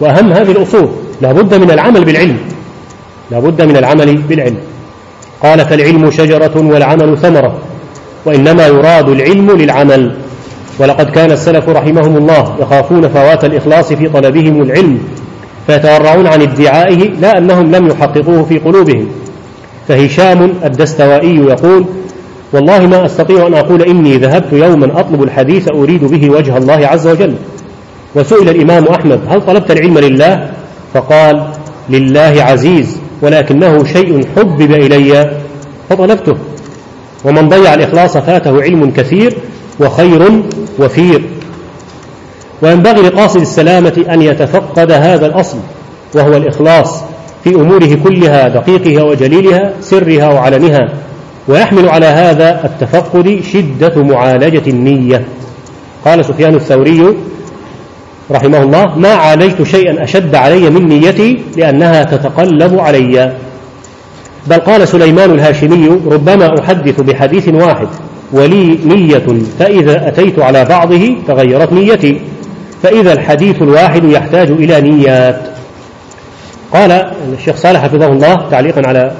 وأهم هذه الأصول. لا بد من العمل بالعلم، لا بد من العمل بالعلم. قال: فالعلم شجرة والعمل ثمرة، وإنما يراد العلم للعمل. ولقد كان السلف رحمهم الله يخافون فوات الإخلاص في طلبهم العلم، فيتورعون عن ادعائه لا أنهم لم يحققوه في قلوبهم. فهشام الدستوائي يقول: والله ما أستطيع أن أقول إني ذهبت يوما أطلب الحديث أريد به وجه الله عز وجل. وسئل الإمام أحمد: هل طلبت العلم لله؟ فقال: لله عزيز، ولكنه شيء حبب إلي فطلبته. ومن ضيع الإخلاص فاته علم كثير وخير وفير. وينبغي لقاصد السلامة أن يتفقد هذا الأصل، وهو الإخلاص في أموره كلها، دقيقها وجليلها، سرها وعلنها. ويحمل على هذا التفقد شدة معالجة النية. قال سفيان الثوري رحمه الله: ما عالجت شيئا أشد علي من نيتي لأنها تتقلب علي. بل قال سليمان الهاشمي: ربما أحدث بحديث واحد ولي نية، فإذا أتيت على بعضه تغيرت نيتي، فإذا الحديث الواحد يحتاج إلى نيات. قال الشيخ صالح حفظه الله تعليقا على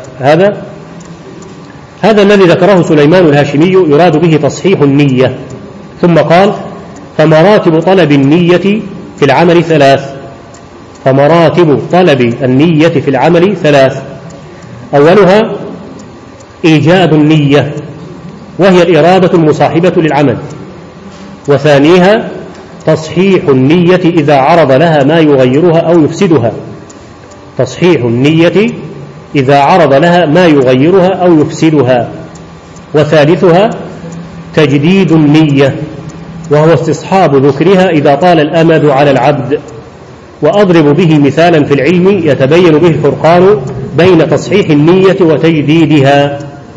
هذا الذي ذكره سليمان الهاشمي يراد به تصحيح النية. ثم قال: فمراتب طلب النية في العمل ثلاث. فمراتب طلب النية في العمل ثلاث: أولها إيجاد النية، وهي الإرادة المصاحبة للعمل. وثانيها تصحيح النية إذا عرض لها ما يغيرها أو يفسدها. تصحيح النية إذا عرض لها ما يغيرها أو يفسدها. وثالثها تجديد النية، وهو استصحاب ذكرها إذا طال الأمد على العبد. وأضرب به مثالا في العلم يتبين به الفرقان بين تصحيح النية وتجديدها.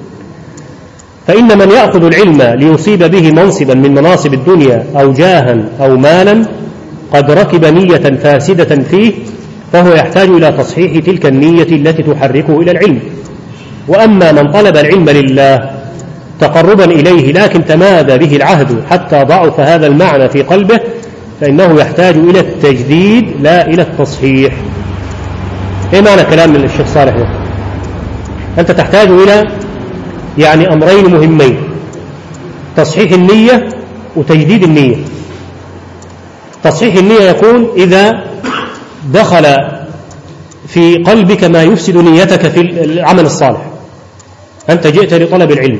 فإن من يأخذ العلم ليصيب به منصبا من مناصب الدنيا أو جاها أو مالا قد ركب نية فاسدة فيه، فهو يحتاج إلى تصحيح تلك النية التي تحركه إلى العلم. وأما من طلب العلم لله تقربا إليه لكن تمادى به العهد حتى ضعف هذا المعنى في قلبه، فإنه يحتاج إلى التجديد لا إلى التصحيح. إيه معنى كلام الشيخ صالح ده؟ أنت تحتاج إلى أمرين مهمين: تصحيح النية وتجديد النية. تصحيح النية يكون إذا دخل في قلبك ما يفسد نيتك في العمل الصالح. أنت جئت لطلب العلم،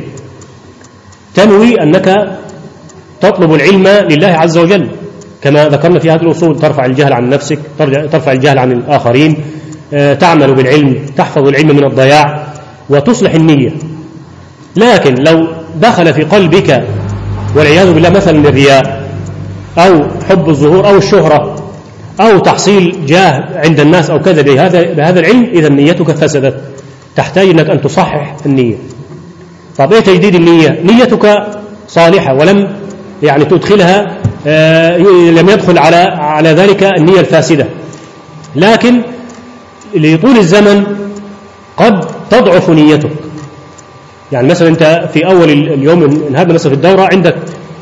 تنوي أنك تطلب العلم لله عز وجل كما ذكرنا في هذه الأصول: ترفع الجهل عن نفسك، ترفع الجهل عن الآخرين، تعمل بالعلم، تحفظ العلم من الضياع، وتصلح النية. لكن لو دخل في قلبك والعياذ بالله مثلا الرياء أو حب الظهور أو الشهرة أو تحصيل جاه عند الناس أو كذا بهذا العلم، إذا نيتك فسدت، تحتاج أنك أن تصحح النية. طب إيه تجديد النية؟ نيتك صالحة ولم تدخلها، لم يدخل على ذلك النية الفاسدة، لكن لطول الزمن قد تضعف نيتك. مثلا أنت في أول اليوم هذا مثلا في الدورة عندك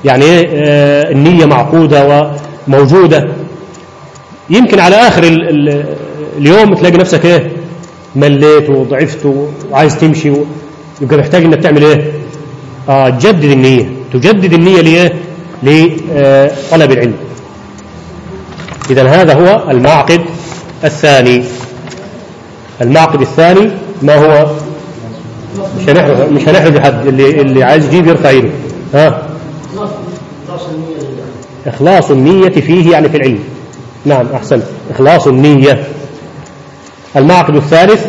النية معقودة وموجودة، يمكن على آخر اليوم تلاقي نفسك مليت وضعفت وعايز تمشي، يبقى محتاج أنك تعمل تجدد النية. تجدد النية لطلب العلم. إذن هذا هو المعقد الثاني. المعقد الثاني ما هو؟ مش هنحرج حد، اللي عايز يجيب يرفع ايده. إخلاص النية فيه في العلم. نعم أحسنت، إخلاص النية. المعقد الثالث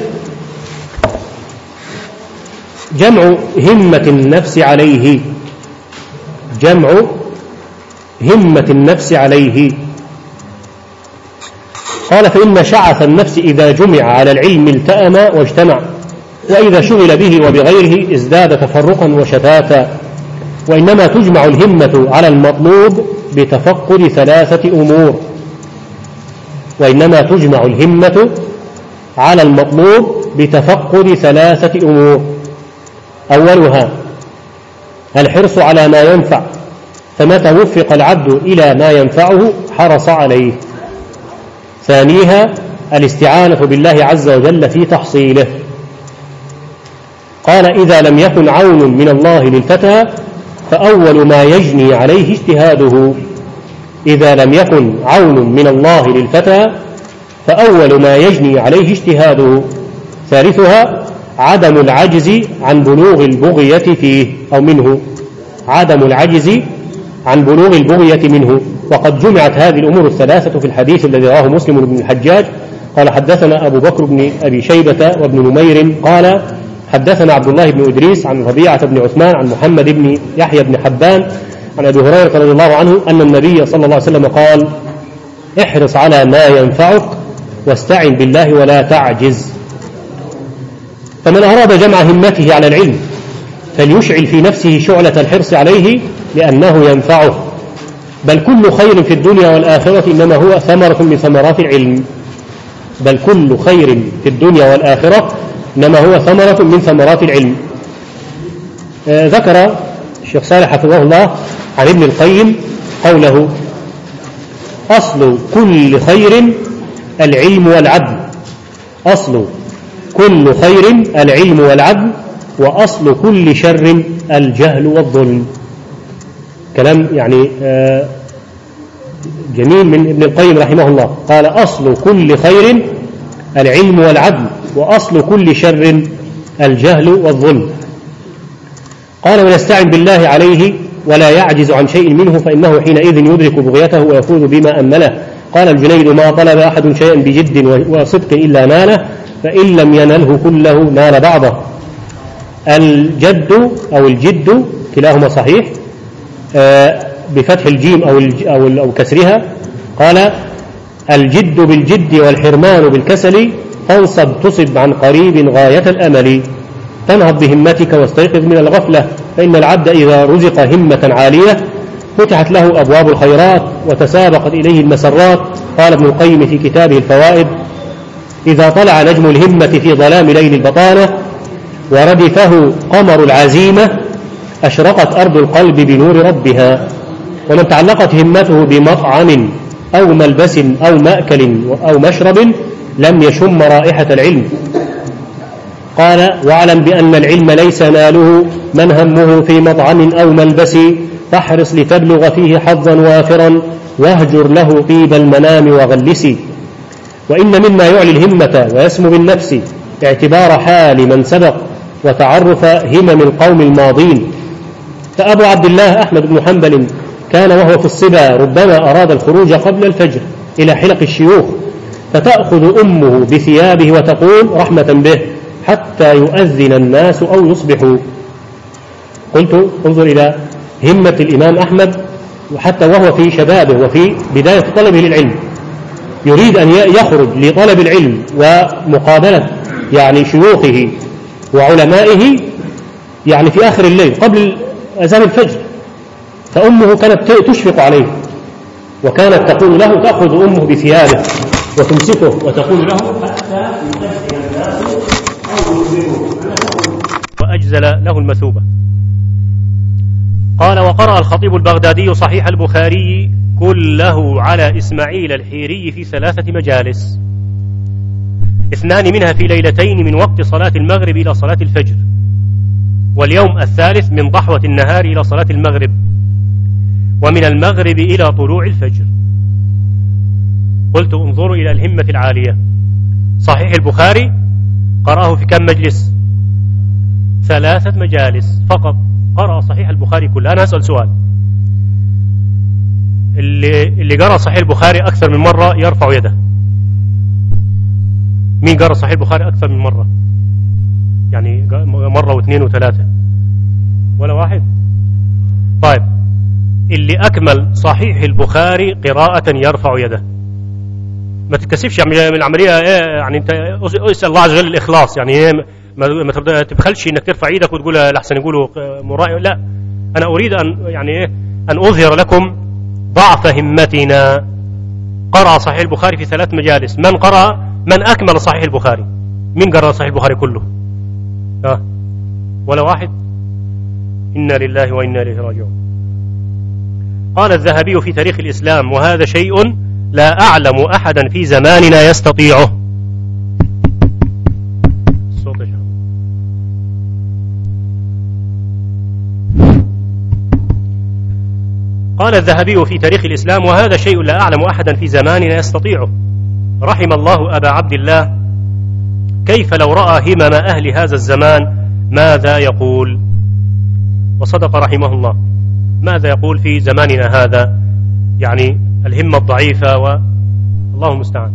جمع همة النفس عليه. جمع همة النفس عليه. قال: فإن شعث النفس إذا جمع على العلم التأم واجتمع، وإذا شغل به وبغيره ازداد تفرقا وشتاتا. وإنما تجمع الهمة على المطلوب بتفقد ثلاثة أمور. وإنما تجمع الهمة على المطلوب بتفقد ثلاثة أمور. أولها الحرص على ما ينفع، فمتى وفق العبد إلى ما ينفعه حرص عليه. ثانيها الاستعانة بالله عز وجل في تحصيله. قال إذا لم يكن عون من الله للفتى فأول ما يجني عليه اجتهاده. إذا لم يكن عون من الله للفتى فأول ما يجني عليه اجتهاده. ثالثها عدم العجز عن بلوغ البغية فيه أو منه، عدم العجز عن بلوغ البغية منه. وقد جمعت هذه الأمور الثلاثة في الحديث الذي رواه مسلم بن الحجاج قال حدثنا أبو بكر بن أبي شيبة وابن نمير قال حدثنا عبد الله بن إدريس عن ربيعة بن عثمان عن محمد بن يحيى بن حبان عن أبي هريرة رضي الله عنه أن النبي صلى الله عليه وسلم قال احرص على ما ينفعك واستعن بالله ولا تعجز. فمن أراد جمع همته على العلم فليشعل في نفسه شعلة الحرص عليه لأنه ينفعه، بل كل خير في الدنيا والآخرة إنما هو ثمرة من ثمرات العلم. بل كل خير في الدنيا والآخرة إنما هو ثمرة من ثمرات العلم. ذكر الشيخ صالح حفظه الله عن ابن القيم قوله أصل كل خير العلم والعدل. أصل كل خير العلم والعدل وأصل كل شر الجهل والظلم. كلام يعني جميل من ابن القيم رحمه الله. قال أصل كل خير العلم والعدل وأصل كل شر الجهل والظلم. قال ويستعن بالله عليه ولا يعجز عن شيء منه فإنه حينئذ يدرك بغيته ويفوز بما أمله. قال الجنيد ما طلب أحد شيئا بجد وصدق إلا ناله، فإن لم ينله كله نال بعضه. الجد أو الجد كلاهما صحيح بفتح الجيم أو كسرها. قال الجد بالجد والحرمان بالكسل فانصب تصب عن قريب غاية الأمل. تنهض بهمتك واستيقظ من الغفلة، فإن العبد إذا رزق همة عالية فتحت له أبواب الخيرات وتسابقت إليه المسرات. قال ابن القيم في كتابه الفوائد إذا طلع نجم الهمة في ظلام ليل البطانة وردفه قمر العزيمة أشرقت أرض القلب بنور ربها. ومن تعلقت همته بمطعم أو ملبس أو مأكل أو مشرب لم يشم رائحة العلم. قال واعلم بأن العلم ليس ناله من همه في مطعم أو ملبس، فاحرص لتبلغ فيه حظا وافرا واهجر له طيب المنام وغلسي. وإن مما يعلي الهمة ويسمو بالنفس اعتبار حال من سبق وتعرف همم القوم الماضين. فأبو عبد الله أحمد بن حنبل كان وهو في الصبا ربما أراد الخروج قبل الفجر إلى حلق الشيوخ فتأخذ أمه بثيابه وتقول رحمة به حتى يؤذن الناس أو يصبحوا. قلت انظر إلى همة الإمام أحمد وحتى وهو في شبابه وفي بداية طلبه للعلم يريد أن يخرج لطلب العلم ومقابلة يعني شيوخه وعلمائه يعني في آخر الليل قبل أذان الفجر. فأمه كانت تشفق عليه وكانت تقول له تأخذ أمه بثيابه وتمسكه وتقول له حتى يؤذن الناس أو يصبحوا وأجزل له المثوبة. قال وقرأ الخطيب البغدادي صحيح البخاري كله على إسماعيل الحيري في 3 مجالس، 2 منها في ليلتين من وقت صلاة المغرب إلى صلاة الفجر، واليوم الثالث من ضحوة النهار إلى صلاة المغرب، ومن المغرب إلى طلوع الفجر. قلت انظروا إلى الهمة العالية. صحيح البخاري قرأه في كم مجلس؟ 3 مجالس فقط قرأ صحيح البخاري كله. أنا أسأل سؤال، اللي قرأ صحيح البخاري أكثر من مرة يرفع يده. مين قرأ صحيح البخاري أكثر من مرة؟ يعني مرة و2 و3 ولا واحد؟ طيب اللي أكمل صحيح البخاري قراءة يرفع يده. ما تتكسفش من العملية يعني أنت اسأل الله عز وجل الإخلاص، يعني ما تبخلش إنك ترفع يدك وتقول لحسن يقولوا مرائي. لا، أنا أريد أن يعني أن أظهر لكم ضعف همتنا. قرأ صحيح البخاري في 3 مجالس. من أكمل صحيح البخاري؟ من قرأ صحيح البخاري كله؟ ولا واحد؟ إنا لله وإنا إليه راجعون. قال الذهبي في تاريخ الإسلام وهذا شيء لا أعلم أحدا في زماننا يستطيعه. قال الذهبي في تاريخ الإسلام: وهذا شيء لا أعلم أحدا في زماننا يستطيعه. رحم الله أبا عبد الله، كيف لو رأى همم أهل هذا الزمان ماذا يقول؟ وصدق رحمه الله. ماذا يقول في زماننا هذا؟ يعني الهمة الضعيفة والله المستعان.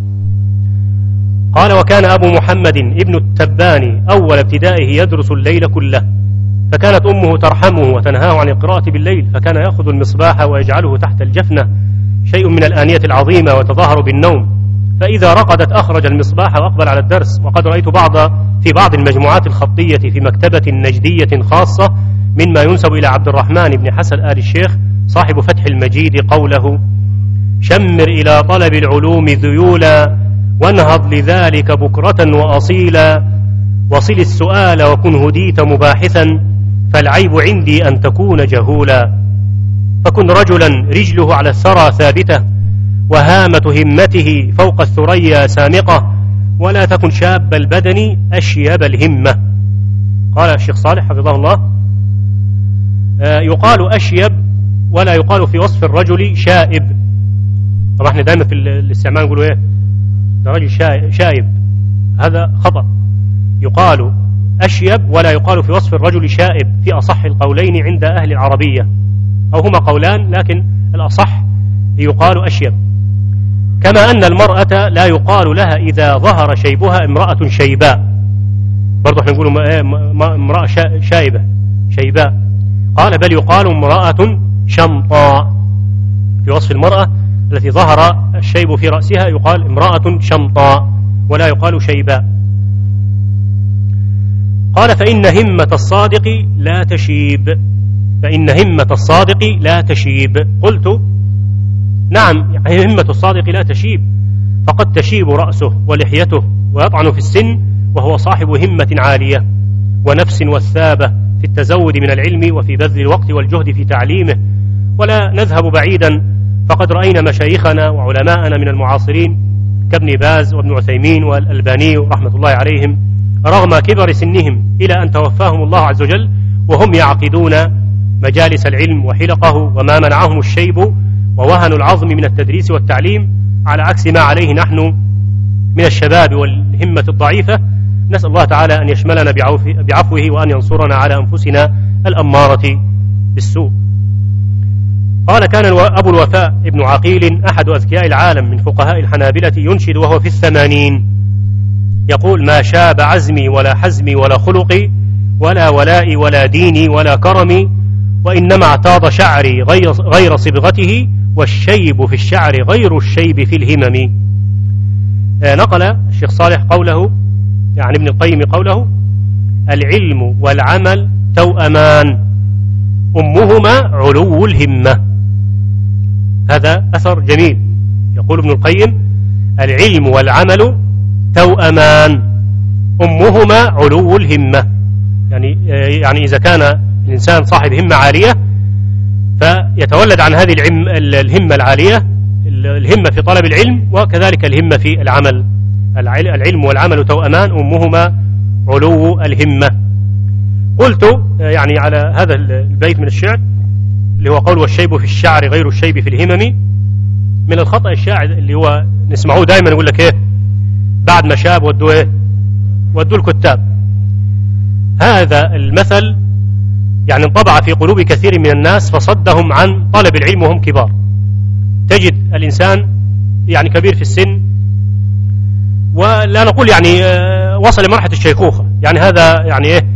قال: وكان أبو محمد ابن التباني أول ابتدائه يدرس الليل كله، فكانت أمه ترحمه وتنهاه عن القراءة بالليل، فكان يأخذ المصباح ويجعله تحت الجفنة، شيء من الآنية العظيمة، وتظاهر بالنوم، فإذا رقدت أخرج المصباح وأقبل على الدرس. وقد رأيت في بعض المجموعات الخطية في مكتبة نجدية خاصة مما ينسب إلى عبد الرحمن بن حسن آل الشيخ صاحب فتح المجيد قوله: شمر إلى طلب العلوم ذيولا، وانهض لذلك بكرة وأصيلا، وصل السؤال وكن هديت مباحثا، فالعيب عندي أن تكون جهولا. فكن رجلا رجله على الثرى ثابتة، وهامة همته فوق الثريا سامقة، ولا تكن شاب البدن أشيب الهمة. قال الشيخ صالح حفظه الله: يقال أشيب ولا يقال في وصف الرجل شائب. طبعا احنا دائما في الاستعمال نقولوا ايه؟ الرجل شائب، هذا خطأ. يقال أشيب ولا يقال في وصف الرجل شائب في أصح القولين عند أهل العربية، أو هما قولان لكن الأصح يقال أشيب. كما أن المرأة لا يقال لها إذا ظهر شيبها امرأة شيباء، برضو احنا نقول امرأة شائبة شيباء. قال: بل يقال امرأة شمطاء في وصف المرأة التي ظهر الشيب في رأسها، يقال امرأة شمطاء ولا يقال شيباء. قال: فإن همة الصادق لا تشيب. فإن همة الصادق لا تشيب. قلت: نعم، يعني همة الصادق لا تشيب، فقد تشيب رأسه ولحيته ويطعن في السن، وهو صاحب همة عالية ونفس وثابة في التزود من العلم وفي بذل الوقت والجهد في تعليمه. ولا نذهب بعيدا، فقد رأينا مشايخنا وعلماءنا من المعاصرين كابن باز وابن عثيمين والألباني رحمة الله عليهم رغم كبر سنهم إلى أن توفاهم الله عز وجل وهم يعقدون مجالس العلم وحلقه، وما منعهم الشيب ووهن العظم من التدريس والتعليم، على عكس ما عليه نحن من الشباب والهمة الضعيفة. نسأل الله تعالى أن يشملنا بعفوه وأن ينصرنا على أنفسنا الأمارة بالسوء. قال: كان أبو الوفاء ابن عقيل أحد أذكياء العالم من فقهاء الحنابلة ينشد وهو في 80 يقول: ما شاب عزمي ولا حزمي ولا خلقي ولا ولائي ولا ديني ولا كرمي، وإنما اعتاض شعري غير صبغته، والشيب في الشعر غير الشيب في الهمم. نقل الشيخ صالح قوله، يعني ابن القيم قوله: العلم والعمل توأمان، أمهما علو الهمة. هذا أثر جميل. يقول ابن القيم: العلم والعمل توأمان، أمهما علو الهمة. يعني إذا كان الإنسان صاحب همة عالية فيتولد عن هذه الهمة العالية الهمة في طلب العلم، وكذلك الهمة في العمل. العلم والعمل توأمان، أمهما علو الهمة. قلت يعني على هذا البيت من الشعر اللي هو قول: والشيب في الشعر غير الشيب في الهمم، من الخطأ الشاعر اللي هو نسمعوه دائما يقول لك ايه بعد ما شاب ودوا ايه ودوا الكتاب. هذا المثل يعني انطبع في قلوب كثير من الناس فصدهم عن طلب العلم وهم كبار. تجد الإنسان يعني كبير في السن، ولا نقول يعني وصل لمرحلة الشيخوخة، يعني هذا يعني ايه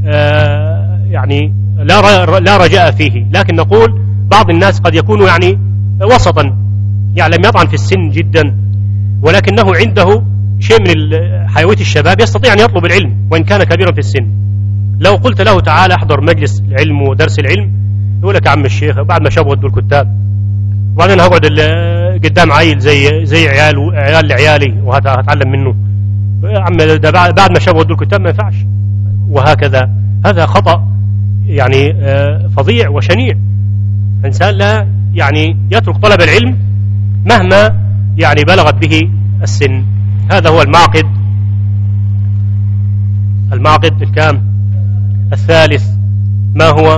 يعني لا رجاء فيه، لكن نقول بعض الناس قد يكون يعني وسطا، يعني لم يطعن في السن جدا، ولكنه عنده شيء من حيوية الشباب، يستطيع أن يطلب العلم وإن كان كبيرا في السن. لو قلت له تعالى احضر مجلس العلم ودرس العلم، يقول لك يا عم الشيخ بعد ما شاب ودوا الكتاب، وبعدين هقعد قدام عيل زي عيال لعيالي وهتعلم منه، يا عم ده بعد ما شاب ودوا الكتاب ما ينفعش. وهكذا هذا خطأ يعني فظيع وشنيع. الإنسان لا يعني يترك طلب العلم مهما يعني بلغت به السن. هذا هو المعقد الكام الثالث. ما هو؟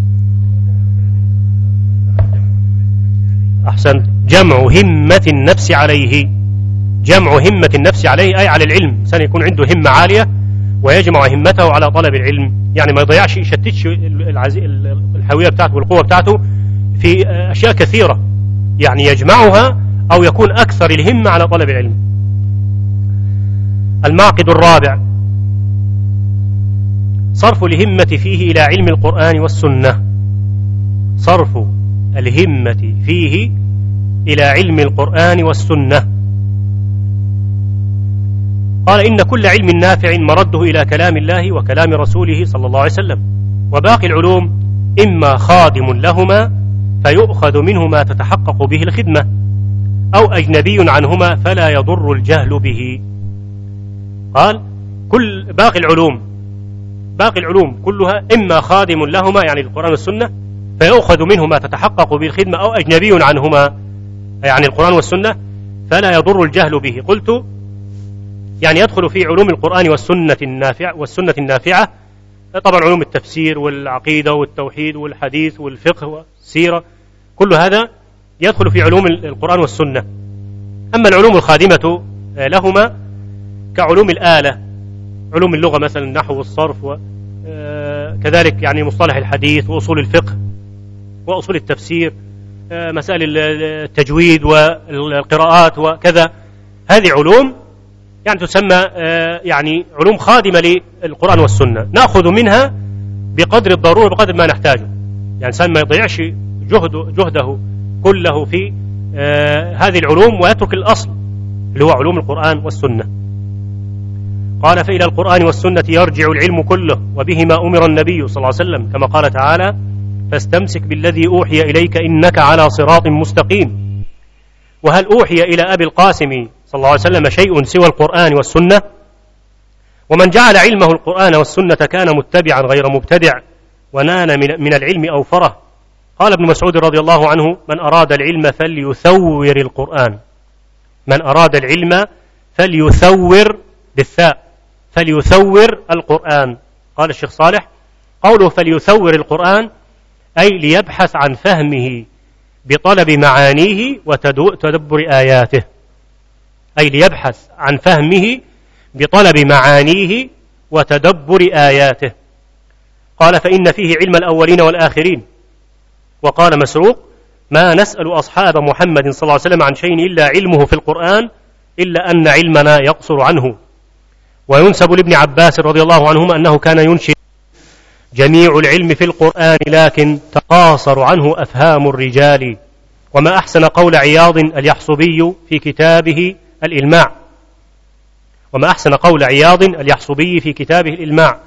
أحسنت، جمع همة النفس عليه. جمع همة النفس عليه أي على العلم، إنسان يكون عنده همة عالية ويجمع همته على طلب العلم، يعني ما يضيعش يشتتش الحاوية بتاعته والقوة بتاعته في أشياء كثيرة، يعني يجمعها أو يكون أكثر الهمة على طلب العلم. المعقد الرابع صرف الهمة فيه إلى علم القرآن والسنة. صرف الهمة فيه إلى علم القرآن والسنة. قال إن كل علم نافع مرده إلى كلام الله وكلام رسوله صلى الله عليه وسلم، وباقي العلوم إما خادم لهما فيؤخذ منه ما تتحقق به الخدمة، أو أجنبي عنهما فلا يضر الجهل به. قال كل باقي العلوم كلها إما خادم لهما يعني القرآن والسنة فيؤخذ منه ما تتحقق به الخدمة، أو أجنبي عنهما يعني القرآن والسنة فلا يضر الجهل به. قلت يعني يدخل في علوم القرآن والسنة النافعة طبعا علوم التفسير والعقيدة والتوحيد والحديث والفقه والسيرة، كل هذا يدخل في علوم القرآن والسنة. أما العلوم الخادمة لهما كعلوم الآلة، علوم اللغة مثلا النحو والصرف، وكذلك يعني مصطلح الحديث وأصول الفقه وأصول التفسير، مسائل التجويد والقراءات وكذا، هذه علوم يعني تسمى يعني علوم خادمة للقرآن والسنة، نأخذ منها بقدر الضرورة بقدر ما نحتاجه، يعني إنسان ما يضيعش جهده كله في هذه العلوم ويترك الأصل اللي هو علوم القرآن والسنة. قال فإلى القرآن والسنة يرجع العلم كله، وبهما أمر النبي صلى الله عليه وسلم كما قال تعالى فاستمسك بالذي أوحي إليك إنك على صراط مستقيم. وهل أوحي إلى أبي القاسم صلى الله عليه وسلم شيء سوى القرآن والسنة؟ ومن جعل علمه القرآن والسنة كان متبعا غير مبتدع ونال من العلم أوفره. قال ابن مسعود رضي الله عنه من أراد العلم فليثور القرآن، من أراد العلم فليثور بالثاء، فليثور القرآن. قال الشيخ صالح قوله فليثور القرآن أي ليبحث عن فهمه بطلب معانيه وتدبر آياته، أي ليبحث عن فهمه بطلب معانيه وتدبر آياته. قال فإن فيه علم الأولين والآخرين. وقال مسروق ما نسأل أصحاب محمد صلى الله عليه وسلم عن شيء إلا علمه في القرآن إلا أن علمنا يقصر عنه. وينسب لابن عباس رضي الله عنهما أنه كان ينشئ جميع العلم في القرآن لكن تقاصر عنه أفهام الرجال. وما أحسن قول عياض اليحصبي في كتابه الإلماع، وما أحسن قول عياض اليحصبي في كتابه الإلماع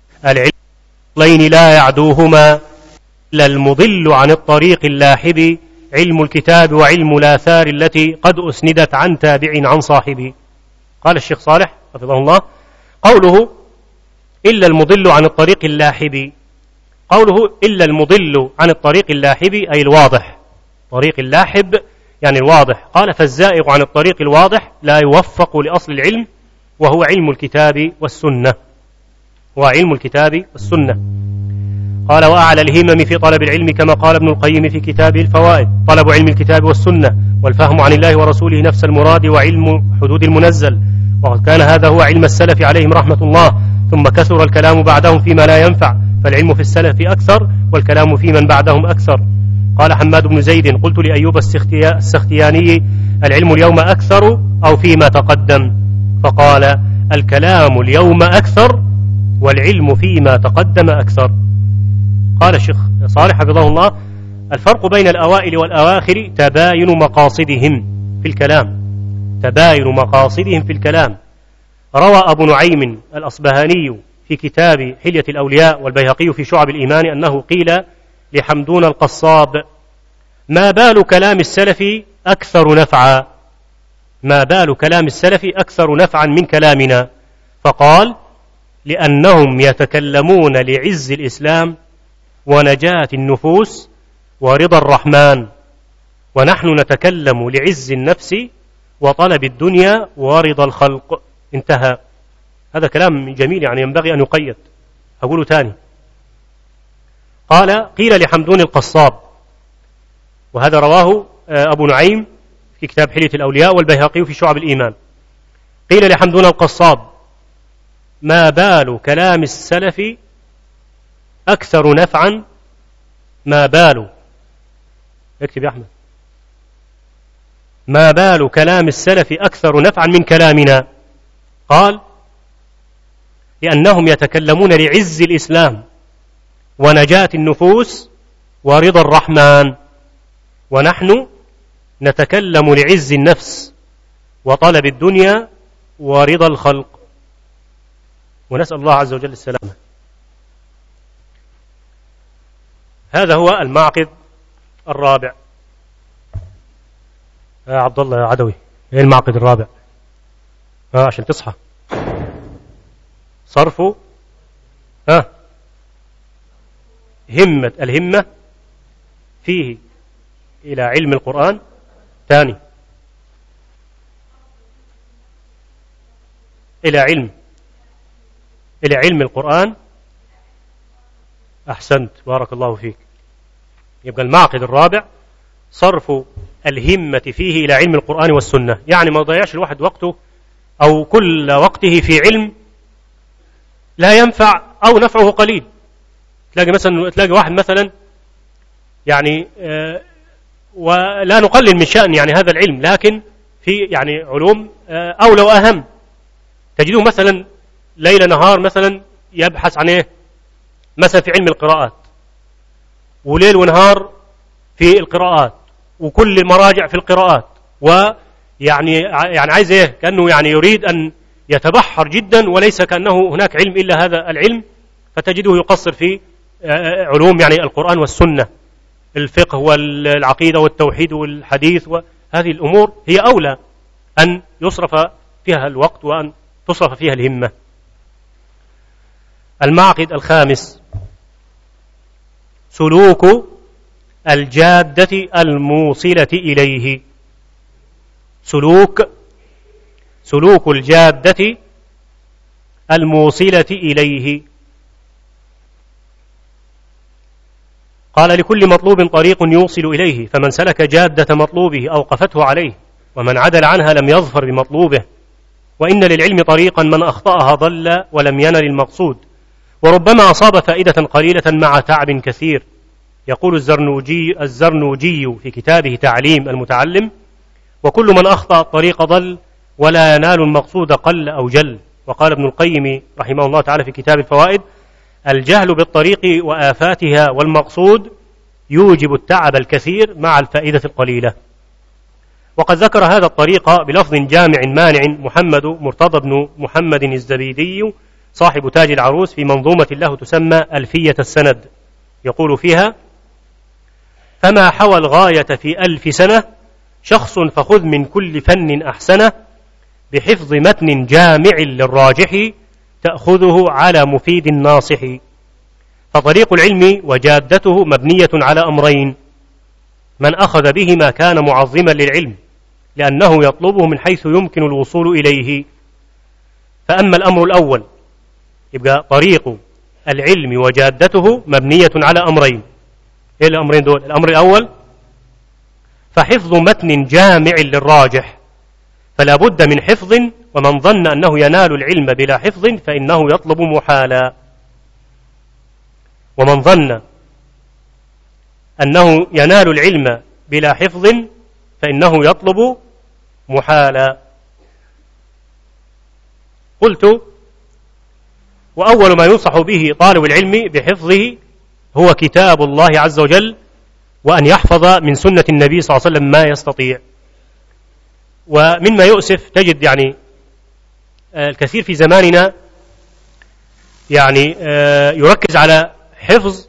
العلمين لا يعدوهما إلا المضل عن الطريق اللاحب علم الكتاب وعلم الآثار التي قد أسندت عن تابع عن صاحبه. قال الشيخ صالح حفظه الله قوله إلا المضل عن الطريق اللاحب، قوله إلا المضل عن الطريق اللاحب أي الواضح، طريق اللاحب يعني الواضح. قال فالزائغ عن الطريق الواضح لا يوفق لأصل العلم وهو علم الكتاب والسنة، وعلم الكتاب والسنة. قال وأعلى الهمم في طلب العلم كما قال ابن القيم في كتابه الفوائد طلب علم الكتاب والسنة والفهم عن الله ورسوله نفس المراد وعلم حدود المنزل، وقد كان هذا هو علم السلف عليهم رحمة الله، ثم كثر الكلام بعدهم فيما لا ينفع، فالعلم في السلف أكثر والكلام في من بعدهم أكثر. قال حماد بن زيد قلت لأيوب السختياني العلم اليوم أكثر أو فيما تقدم؟ فقال الكلام اليوم أكثر والعلم فيما تقدم أكثر. قال الشيخ صالح حفظه الله الفرق بين الأوائل والأواخر تباين مقاصدهم في الكلام، تباين مقاصدهم في الكلام. روى أبو نعيم الأصبهاني في كتاب حلية الأولياء والبيهقي في شعب الإيمان أنه قيل لحمدون القصاب ما بال كلام السلف أكثر نفعا، ما بال كلام السلف أكثر نفعا من كلامنا؟ فقال لأنهم يتكلمون لعز الإسلام ونجاة النفوس ورضا الرحمن، ونحن نتكلم لعز النفس وطلب الدنيا ورضا الخلق. انتهى. هذا كلام جميل، يعني ينبغي أن يقيد. أقوله تاني. قال: قيل لحمدون القصاب، وهذا رواه أبو نعيم في كتاب حلية الأولياء والبيهقي في شعب الإيمان. قيل لحمدون القصاب: ما بال كلام السلف أكثر نفعا، ما بال، اكتب يا أحمد، ما بال كلام السلف أكثر نفعا من كلامنا؟ قال: لأنهم يتكلمون لعز الإسلام ونجاة النفوس ورضا الرحمن، ونحن نتكلم لعز النفس وطلب الدنيا ورضا الخلق، ونسأل الله عز وجل السلامة. هذا هو المعقد الرابع. يا عبد الله يا عدوي، ايه المعقد الرابع؟ عشان تصحى. صرف الهمة فيه إلى علم القرآن. ثاني، إلى علم القرآن. أحسنت، بارك الله فيك. يبقى المعقد الرابع صرف الهمة فيه إلى علم القرآن والسنة، يعني ما ضيعش الواحد وقته أو كل وقته في علم لا ينفع أو نفعه قليل. تلاقي واحد مثلا يعني ولا نقلل من شأن يعني هذا العلم، لكن في يعني علوم أولى وأهم. تجده مثلا ليل نهار مثلا يبحث عن إيه؟ مثلا في علم القراءات، وليل ونهار في القراءات، وكل مراجع في القراءات، ويعني عايز إيه؟ كأنه يعني يريد أن يتبحر جدا، وليس كأنه هناك علم إلا هذا العلم، فتجده يقصر في علوم يعني القرآن والسنة، الفقه والعقيدة والتوحيد والحديث، وهذه الأمور هي أولى أن يصرف فيها الوقت وأن تصرف فيها الهمة. المعقد الخامس سلوك الجادة الموصلة إليه. سلوك الجادة الموصلة إليه. قال: لكل مطلوب طريق يوصل إليه، فمن سلك جادة مطلوبه أوقفته عليه، ومن عدل عنها لم يظفر بمطلوبه. وإن للعلم طريقا من أخطأها ضل ولم ينل المقصود، وربما أصاب فائدة قليلة مع تعب كثير. يقول الزرنوجي في كتابه تعليم المتعلم: وكل من أخطأ الطريق ضل ولا ينال المقصود قل أو جل. وقال ابن القيم رحمه الله تعالى في كتاب الفوائد: الجهل بالطريق وآفاتها والمقصود يوجب التعب الكثير مع الفائدة القليلة. وقد ذكر هذا الطريق بلفظ جامع مانع محمد مرتضى بن محمد الزبيدي صاحب تاج العروس في منظومة له تسمى ألفية السند، يقول فيها: فما حوى الغاية في 1000 سنة شخص فخذ من كل فن أحسنه، بحفظ متن جامع للراجح تأخذه على مفيد ناصح. فطريق العلم وجادته مبنية على أمرين: من أخذ بهما كان معظما للعلم لأنه يطلبه من حيث يمكن الوصول إليه. فأما الأمر الأول يبقى طريق العلم وجادته مبنية على أمرين. إيه الأمرين دول؟ الأمر الأول فحفظ متن جامع للراجح، فلا بد من حفظ، ومن ظن أنه ينال العلم بلا حفظ فإنه يطلب محالا. ومن ظن أنه ينال العلم بلا حفظ فإنه يطلب محالا. قلت: وأول ما ينصح به طالب العلم بحفظه هو كتاب الله عز وجل، وأن يحفظ من سنة النبي صلى الله عليه وسلم ما يستطيع. ومما يؤسف تجد يعني الكثير في زماننا يعني يركز على حفظ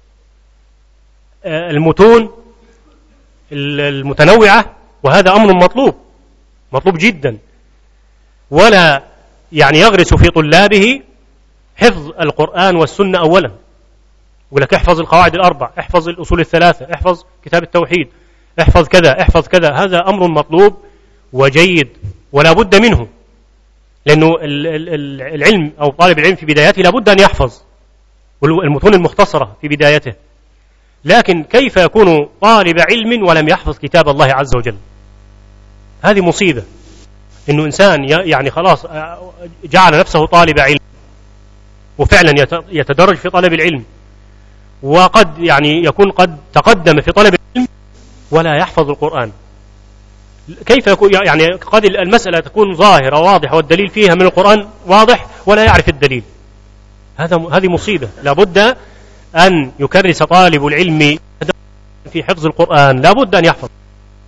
المتون المتنوعة، وهذا أمر مطلوب جدا، ولا يعني يغرس في طلابه حفظ القرآن والسنة أولا. يقول لك احفظ القواعد الأربع، احفظ الأصول الثلاثة، احفظ كتاب التوحيد، احفظ كذا احفظ كذا، هذا أمر مطلوب وجيد ولا بد منه، لأنه العلم أو طالب العلم في بدايته لا بد أن يحفظ المتون المختصرة في بدايته. لكن كيف يكون طالب علم ولم يحفظ كتاب الله عز وجل؟ هذه مصيبة، إنه إنسان يعني خلاص جعل نفسه طالب علم وفعلا يتدرج في طلب العلم، وقد يعني يكون قد تقدم في طلب العلم ولا يحفظ القرآن. كيف يكون؟ يعني قد المسألة تكون ظاهرة واضحة والدليل فيها من القرآن واضح ولا يعرف الدليل. هذه مصيبة. لابد أن يكرس طالب العلم في حفظ القرآن، لابد أن يحفظ،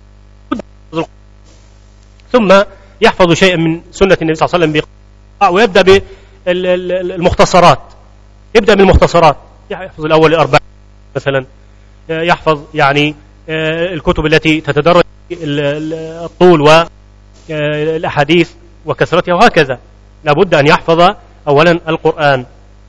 ثم يحفظ شيئا من سنة النبي صلى الله عليه وسلم ويبدأ بالمختصرات، يبدأ بالمختصرات، يحفظ الأول 4 مثلا، يحفظ يعني الكتب التي تتدرج الطول والأحاديث وكثرتها، وهكذا لابد أن يحفظ أولا القرآن.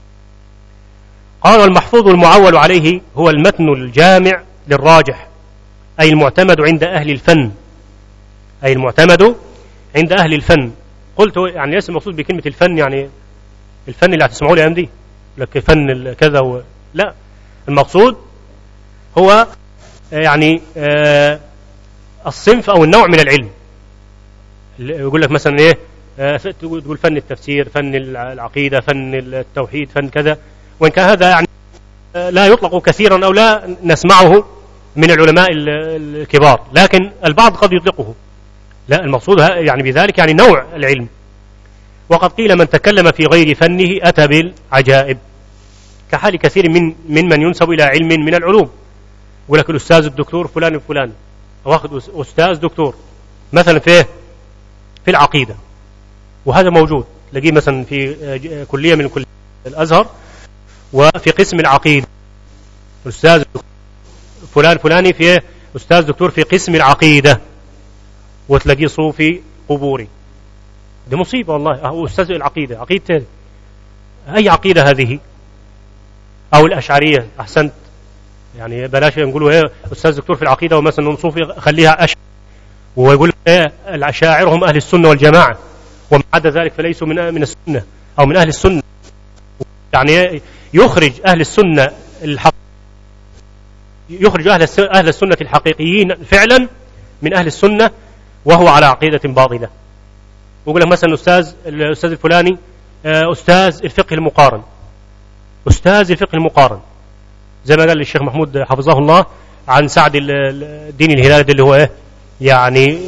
قال: والمحفوظ المعول عليه هو المتن الجامع للراجح، أي المعتمد عند أهل الفن، أي المعتمد عند أهل الفن. قلت يعني ليس المقصود بكلمة الفن يعني الفن اللي هتسمعوه الأيام دي لك فن كذا لا، المقصود هو يعني الصنف أو النوع من العلم. يقول لك مثلا إيه، تقول فن التفسير، فن العقيدة، فن التوحيد، فن كذا، وإن كان هذا يعني لا يطلق كثيرا أو لا نسمعه من العلماء الكبار، لكن البعض قد يطلقه. لا، المقصود يعني بذلك يعني نوع العلم. وقد قيل من تكلم في غير فنه أتى بالعجائب، كحال كثير من ينسب إلى علم من العلوم. يقول لك الأستاذ الدكتور فلان الفلاني، واخذ أستاذ دكتور مثلا في العقيدة، وهذا موجود، تلاقيه مثلا في كلية من كليات الأزهر وفي قسم العقيدة أستاذ فلان فلاني في أستاذ دكتور في قسم العقيدة، وتلاقيه صوفي قبوري. دي مصيبة والله. أستاذ العقيدة، عقيدة أي عقيدة هذه؟ أو الأشعرية، أحسنت، يعني بلاش نقولوا إيه أستاذ دكتور في العقيدة ومثلا صوفي، خليها أشعر، ويقول إيه الأشاعر هم أهل السنة والجماعة، وما عدا ذلك فليسوا من السنة أو من أهل السنة. يعني يخرج أهل السنة يخرج أهل السنة الحقيقيين فعلا من أهل السنة وهو على عقيدة باطلة. ويقول لك مثلا الأستاذ الفلاني أستاذ الفقه المقارن، أستاذ الفقه المقارن، زي ما قال الشيخ محمود حفظه الله عن سعد الدين الهلالي اللي هو إيه يعني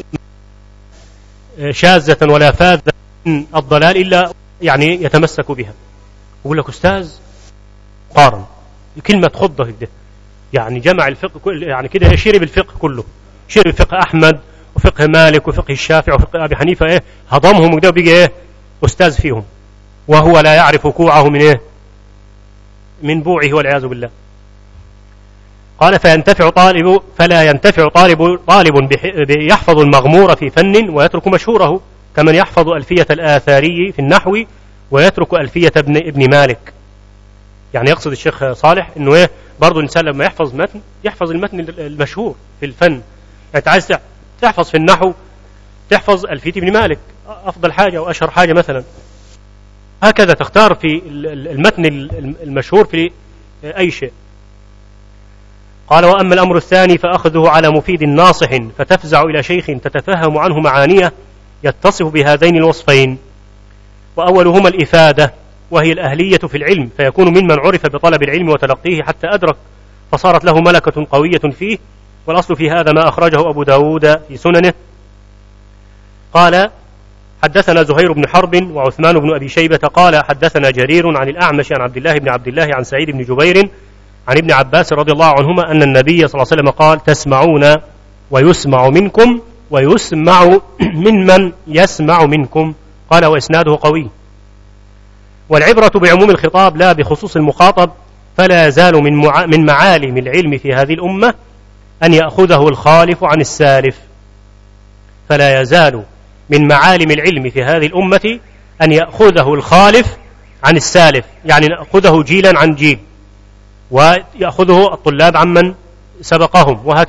شاذة ولا فاذة من الضلال إلا يعني يتمسك بها. يقول لك أستاذ مقارن، كلمة خضة كده، يعني جمع الفقه يعني كده، شرب الفقه كله، شرب فقه أحمد وفقه مالك وفقه الشافعي وفقه أبي حنيفة، إيه هضمهم وكده وبيجي إيه أستاذ فيهم، وهو لا يعرف كوعه من إيه من بوعه والعياذ بالله. قال: فلا ينتفع طالب يحفظ المغمور في فن ويترك مشهوره، كمن يحفظ ألفية الآثاري في النحو ويترك ألفية ابن مالك. يعني يقصد الشيخ صالح إنه إيه برضو الإنسان لما يحفظ متن يحفظ المتن المشهور في الفن. يعني عايز تحفظ في النحو تحفظ ألفية ابن مالك أفضل حاجة وأشهر حاجة مثلا، هكذا تختار في المتن المشهور في أي شيء. قال: وأما الأمر الثاني فأخذه على مفيد ناصح، فتفزع إلى شيخ تتفهم عنه معانيه يتصف بهذين الوصفين. وأولهما الإفادة، وهي الأهلية في العلم، فيكون ممن عرف بطلب العلم وتلقيه حتى أدرك، فصارت له ملكة قوية فيه. والأصل في هذا ما أخرجه أبو داود في سننه. قال: حدثنا زهير بن حرب وعثمان بن أبي شيبة قال: حدثنا جرير عن الأعمش عن عبد الله بن عبد الله عن سعيد بن جبير عن ابن عباس رضي الله عنهما أن النبي صلى الله عليه وسلم قال: تسمعون ويسمع منكم ويسمع ممن يسمع منكم. قال: وإسناده قوي. والعبرة بعموم الخطاب لا بخصوص المخاطب، فلا يزال من معالم العلم في هذه الأمة أن يأخذه الخالف عن السالف. فلا يزال من معالم العلم في هذه الأمة أن يأخذه الخالف عن السالف، يعني يأخذه جيلا عن جيل، ويأخذه الطلاب عمن سبقهم، وهكذا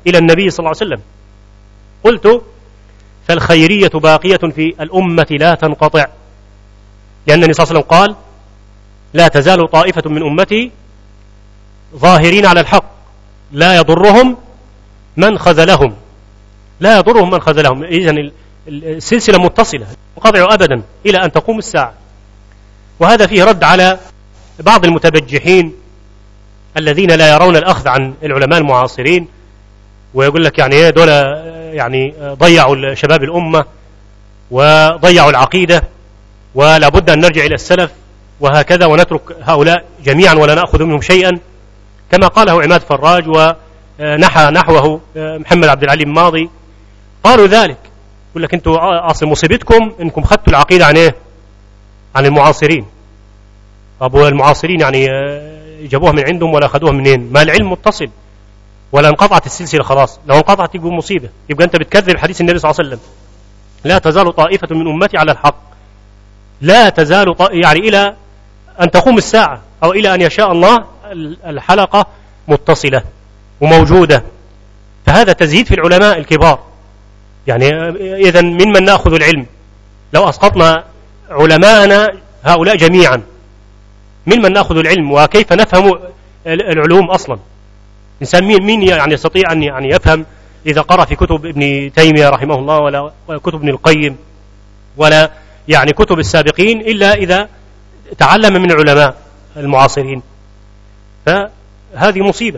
إلى النبي صلى الله عليه وسلم. قلت فالخيرية باقية في الأمة لا تنقطع، لأن النبي صلى الله عليه وسلم قال لا تزال طائفة من أمتي ظاهرين على الحق لا يضرهم من خذلهم، لا يضرهم من خذلهم. إذن السلسلة متصلة منقطع أبدا إلى أن تقوم الساعة. وهذا فيه رد على بعض المتبجحين الذين لا يرون الأخذ عن العلماء المعاصرين، ويقول لك يعني دول يعني ضيعوا شباب الأمة وضيعوا العقيدة ولا بد أن نرجع إلى السلف وهكذا ونترك هؤلاء جميعا ولا نأخذ منهم شيئا، كما قاله عماد فراج ونحى نحوه محمد عبد العليم ماضي. قالوا ذلك، يقول لك انتوا أصل مصيبتكم انكم خدتوا العقيدة عن ايه؟ عن المعاصرين. أبو المعاصرين يعني جابوها من عندهم ولا أخذوها منين؟ ما العلم متصل ولا انقطعت السلسلة خلاص. لو انقطعت يبقى مصيبة، يبقى أنت بتكذب حديث النبي صلى الله عليه وسلم لا تزال طائفة من أمتي على الحق، لا تزال يعني إلى أن تقوم الساعة أو إلى أن يشاء الله الحلقة متصلة وموجودة. فهذا تزهيد في العلماء الكبار. يعني إذن ممن نأخذ العلم؟ لو أسقطنا علماءنا هؤلاء جميعا ممن نأخذ العلم؟ وكيف نفهم العلوم أصلا؟ إنسان مين يعني يستطيع أن يعني يفهم إذا قرأ في كتب ابن تيمية رحمه الله ولا كتب ابن القيم ولا يعني كتب السابقين إلا إذا تعلم من العلماء المعاصرين؟ فهذه مصيبة.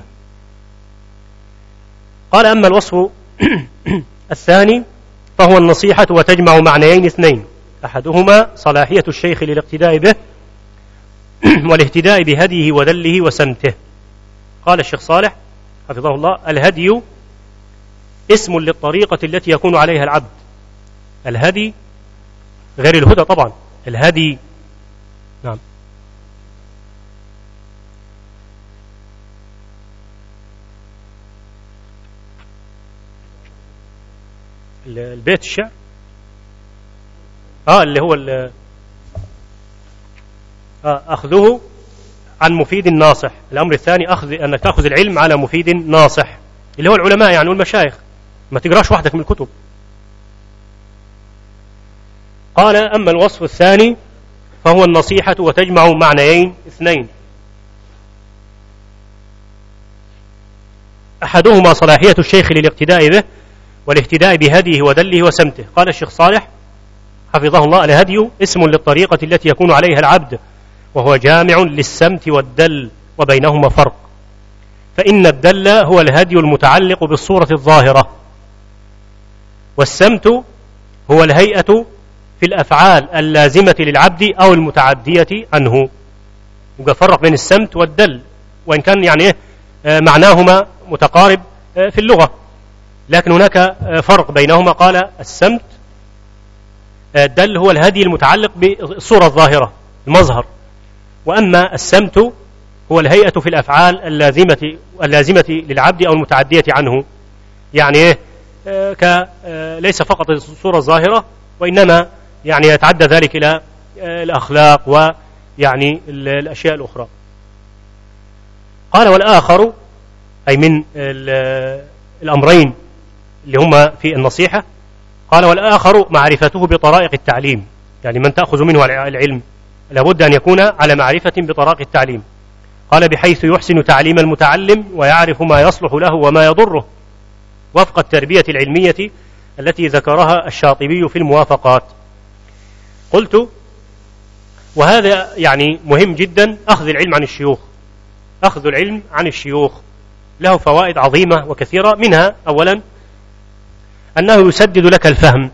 قال أما الوصف الثاني فهو النصيحة وتجمع معنيين اثنين، أحدهما صلاحية الشيخ للاقتداء به والاهتداء بهديه وذله وسمته. قال الشيخ صالح حفظه الله الهدي اسم للطريقة التي يكون عليها العبد. الهدي غير الهدى طبعا، الهدي نعم. البيت الشعر اللي هو أخذه عن مفيد ناصح. الأمر الثاني أنك تأخذ العلم على مفيد ناصح اللي هو العلماء يعني والمشايخ، ما تقراش وحدك من الكتب. قال أما الوصف الثاني فهو النصيحة وتجمع معنيين اثنين، أحدهما صلاحية الشيخ للاقتداء به والاهتداء بهديه وذله وسمته. قال الشيخ صالح حفظه الله الهدي اسم للطريقة التي يكون عليها العبد وهو جامع للسمت والدل وبينهما فرق، فإن الدل هو الهدي المتعلق بالصورة الظاهرة، والسمت هو الهيئة في الأفعال اللازمة للعبد أو المتعدية عنه. يبقى فرق بين السمت والدل، وإن كان يعني معناهما متقارب في اللغة، لكن هناك فرق بينهما. قال السمت الدل هو الهدي المتعلق بالصورة الظاهرة المظهر، وأما السمت هو الهيئة في الأفعال اللازمة للعبد أو المتعدية عنه. يعني ليس فقط الصورة الظاهرة، وإنما يعني يتعدى ذلك إلى الأخلاق ويعني الأشياء الأخرى. قال والآخر أي من الأمرين اللي هما في النصيحة، قال والآخر معرفته بطرائق التعليم. يعني من تأخذ منه العلم لابد أن يكون على معرفة بطرائق التعليم. قال بحيث يحسن تعليم المتعلم ويعرف ما يصلح له وما يضره وفق التربية العلمية التي ذكرها الشاطبي في الموافقات. قلت وهذا يعني مهم جدا، أخذ العلم عن الشيوخ. أخذ العلم عن الشيوخ له فوائد عظيمة وكثيرة، منها أولا أنه يسدد لك الفهم،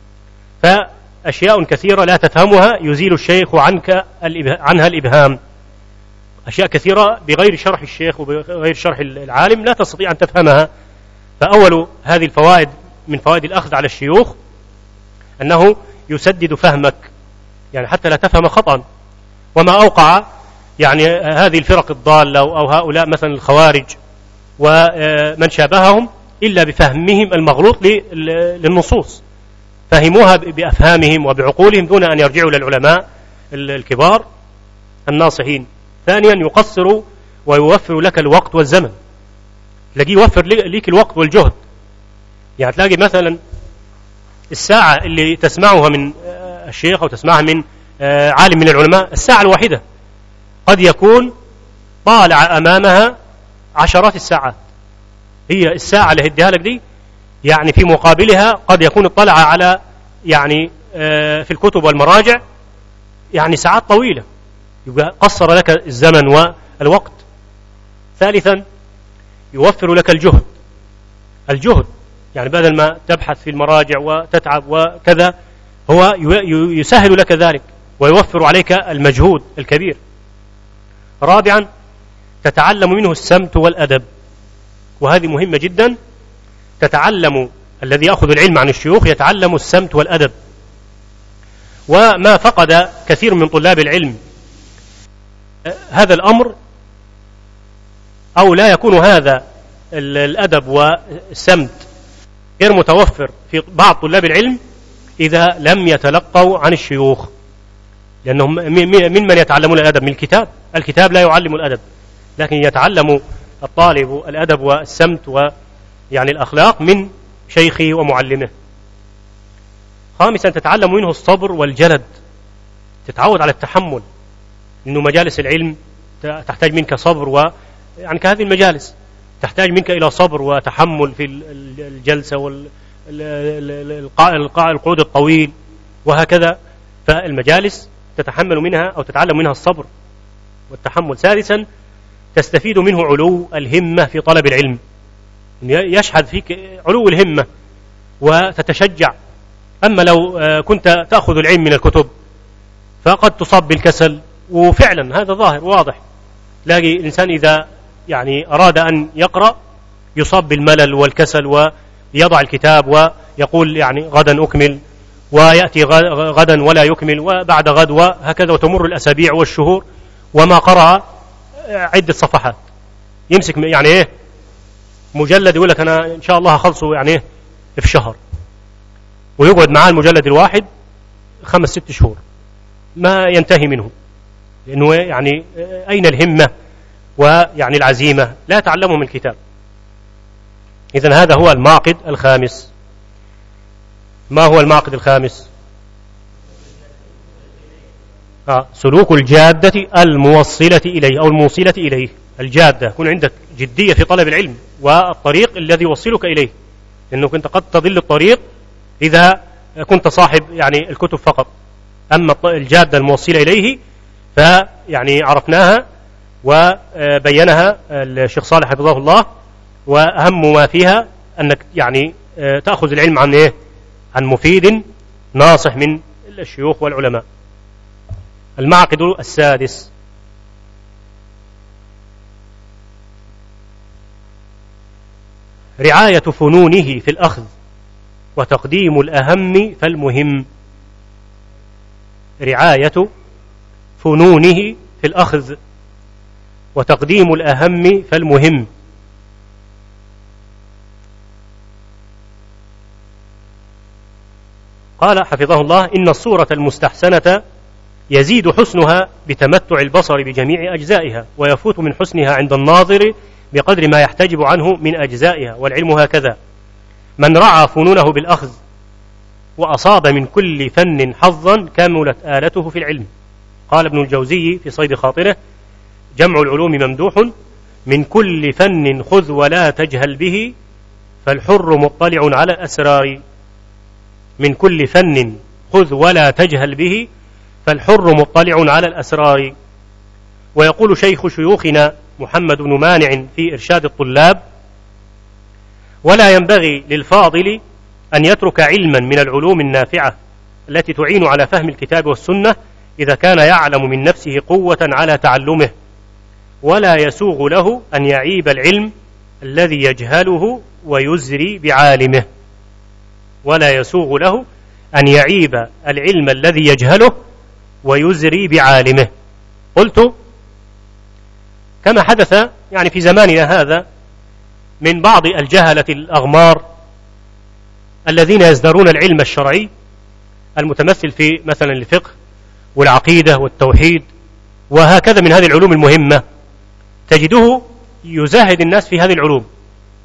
فأشياء كثيرة لا تفهمها يزيل الشيخ عنها الإبهام. أشياء كثيرة بغير شرح الشيخ وبغير شرح العالم لا تستطيع أن تفهمها. فأول هذه الفوائد من فوائد الأخذ على الشيوخ أنه يسدد فهمك، يعني حتى لا تفهم خطأ. وما أوقع يعني هذه الفرق الضالة أو هؤلاء مثلا الخوارج ومن شابههم إلا بفهمهم المغلوط للنصوص، فهموها بأفهامهم وبعقولهم دون أن يرجعوا للعلماء الكبار الناصحين. ثانيا يقصر ويوفر لك الوقت والزمن، تلاقيه يوفر ليك الوقت والجهد. يعني تلاقي مثلا الساعة اللي تسمعها من الشيخ أو تسمعها من عالم من العلماء، الساعة الواحدة قد يكون طالع أمامها عشرات الساعات. هي الساعة اللي هديها لك دي يعني في مقابلها قد يكون اطلع على يعني في الكتب والمراجع يعني ساعات طويلة، يبقى قصر لك الزمن والوقت. ثالثا يوفر لك الجهد، يعني بدل ما تبحث في المراجع وتتعب وكذا، هو يسهل لك ذلك ويوفر عليك المجهود الكبير. رابعا تتعلم منه السمت والأدب، وهذه مهمة جدا. تتعلم الذي يأخذ العلم عن الشيوخ يتعلم السمت والأدب، وما فقد كثير من طلاب العلم هذا الأمر، أو لا يكون هذا الأدب والسمت غير متوفر في بعض طلاب العلم إذا لم يتلقوا عن الشيوخ. لأنهم من يتعلمون الأدب؟ من الكتاب لا يعلم الأدب، لكن يتعلم الطالب الأدب والسمت ويعني الأخلاق من شيخه ومعلمه. خامسا تتعلم منه الصبر والجلد، تتعود على التحمل، إنه مجالس العلم تحتاج منك صبر، يعني كهذه المجالس تحتاج منك إلى صبر وتحمل في الجلسة والقعود الطويل وهكذا. فالمجالس تتحمل منها أو تتعلم منها الصبر والتحمل. سادسا تستفيد منه علو الهمة في طلب العلم، يشحذ فيك علو الهمة وتتشجع. أما لو كنت تأخذ العلم من الكتب فقد تصاب بالكسل، وفعلا هذا ظاهر واضح. لاقي الإنسان إذا يعني أراد أن يقرأ يصاب بالملل والكسل، ويضع الكتاب ويقول يعني غدا أكمل، ويأتي غدا ولا يكمل، وبعد غد، وهكذا، وتمر الأسابيع والشهور وما قرأ عدة صفحات. يمسك يعني إيه مجلد يقول لك أنا إن شاء الله هخلصه يعني إيه في شهر، ويقعد معاه المجلد الواحد 5-6 شهور ما ينتهي منه، لأنه يعني أين الهمة ويعني العزيمة؟ لا يتعلمه من الكتاب. إذن هذا هو المعقد الخامس. ما هو المعقد الخامس؟ سلوك الجادة الموصلة إليه أو الموصلة إليه. الجادة، يكون عندك جدية في طلب العلم والطريق الذي يوصلك إليه، لأنه كنت قد تضل الطريق إذا كنت صاحب يعني الكتب فقط. أما الجادة الموصلة إليه فيعني عرفناها وبينها الشيخ صالح حفظه الله، وأهم ما فيها أنك يعني تأخذ العلم عن إيه؟ عن مفيد ناصح من الشيوخ والعلماء. المعقد السادس رعاية فنونه في الأخذ وتقديم الأهم فالمهم. رعاية فنونه في الأخذ وتقديم الأهم فالمهم. قال حفظه الله: إن الصورة المستحسنة يزيد حسنها بتمتع البصر بجميع أجزائها، ويفوت من حسنها عند الناظر بقدر ما يحتجب عنه من أجزائها، والعلم هكذا. من رعى فنونه بالأخذ وأصاب من كل فن حظا كملت آلته في العلم. قال ابن الجوزي في صيد خاطره: جمع العلوم ممدوح، من كل فن خذ ولا تجهل به، فالحر مطلع على الأسرار. من كل فن خذ ولا تجهل به، فالحر مطلع على الأسرار. ويقول شيخ شيوخنا محمد بن مانع في إرشاد الطلاب: ولا ينبغي للفاضل أن يترك علما من العلوم النافعة التي تعين على فهم الكتاب والسنة إذا كان يعلم من نفسه قوة على تعلمه، ولا يسوغ له أن يعيب العلم الذي يجهله ويزري بعالمه. ولا يسوغ له أن يعيب العلم الذي يجهله ويزري بعالمه. قلت: كما حدث يعني في زماننا هذا من بعض الجهلة الأغمار الذين يزدرون العلم الشرعي المتمثل في مثلا الفقه والعقيدة والتوحيد وهكذا من هذه العلوم المهمة، تجده يزاهد الناس في هذه العلوم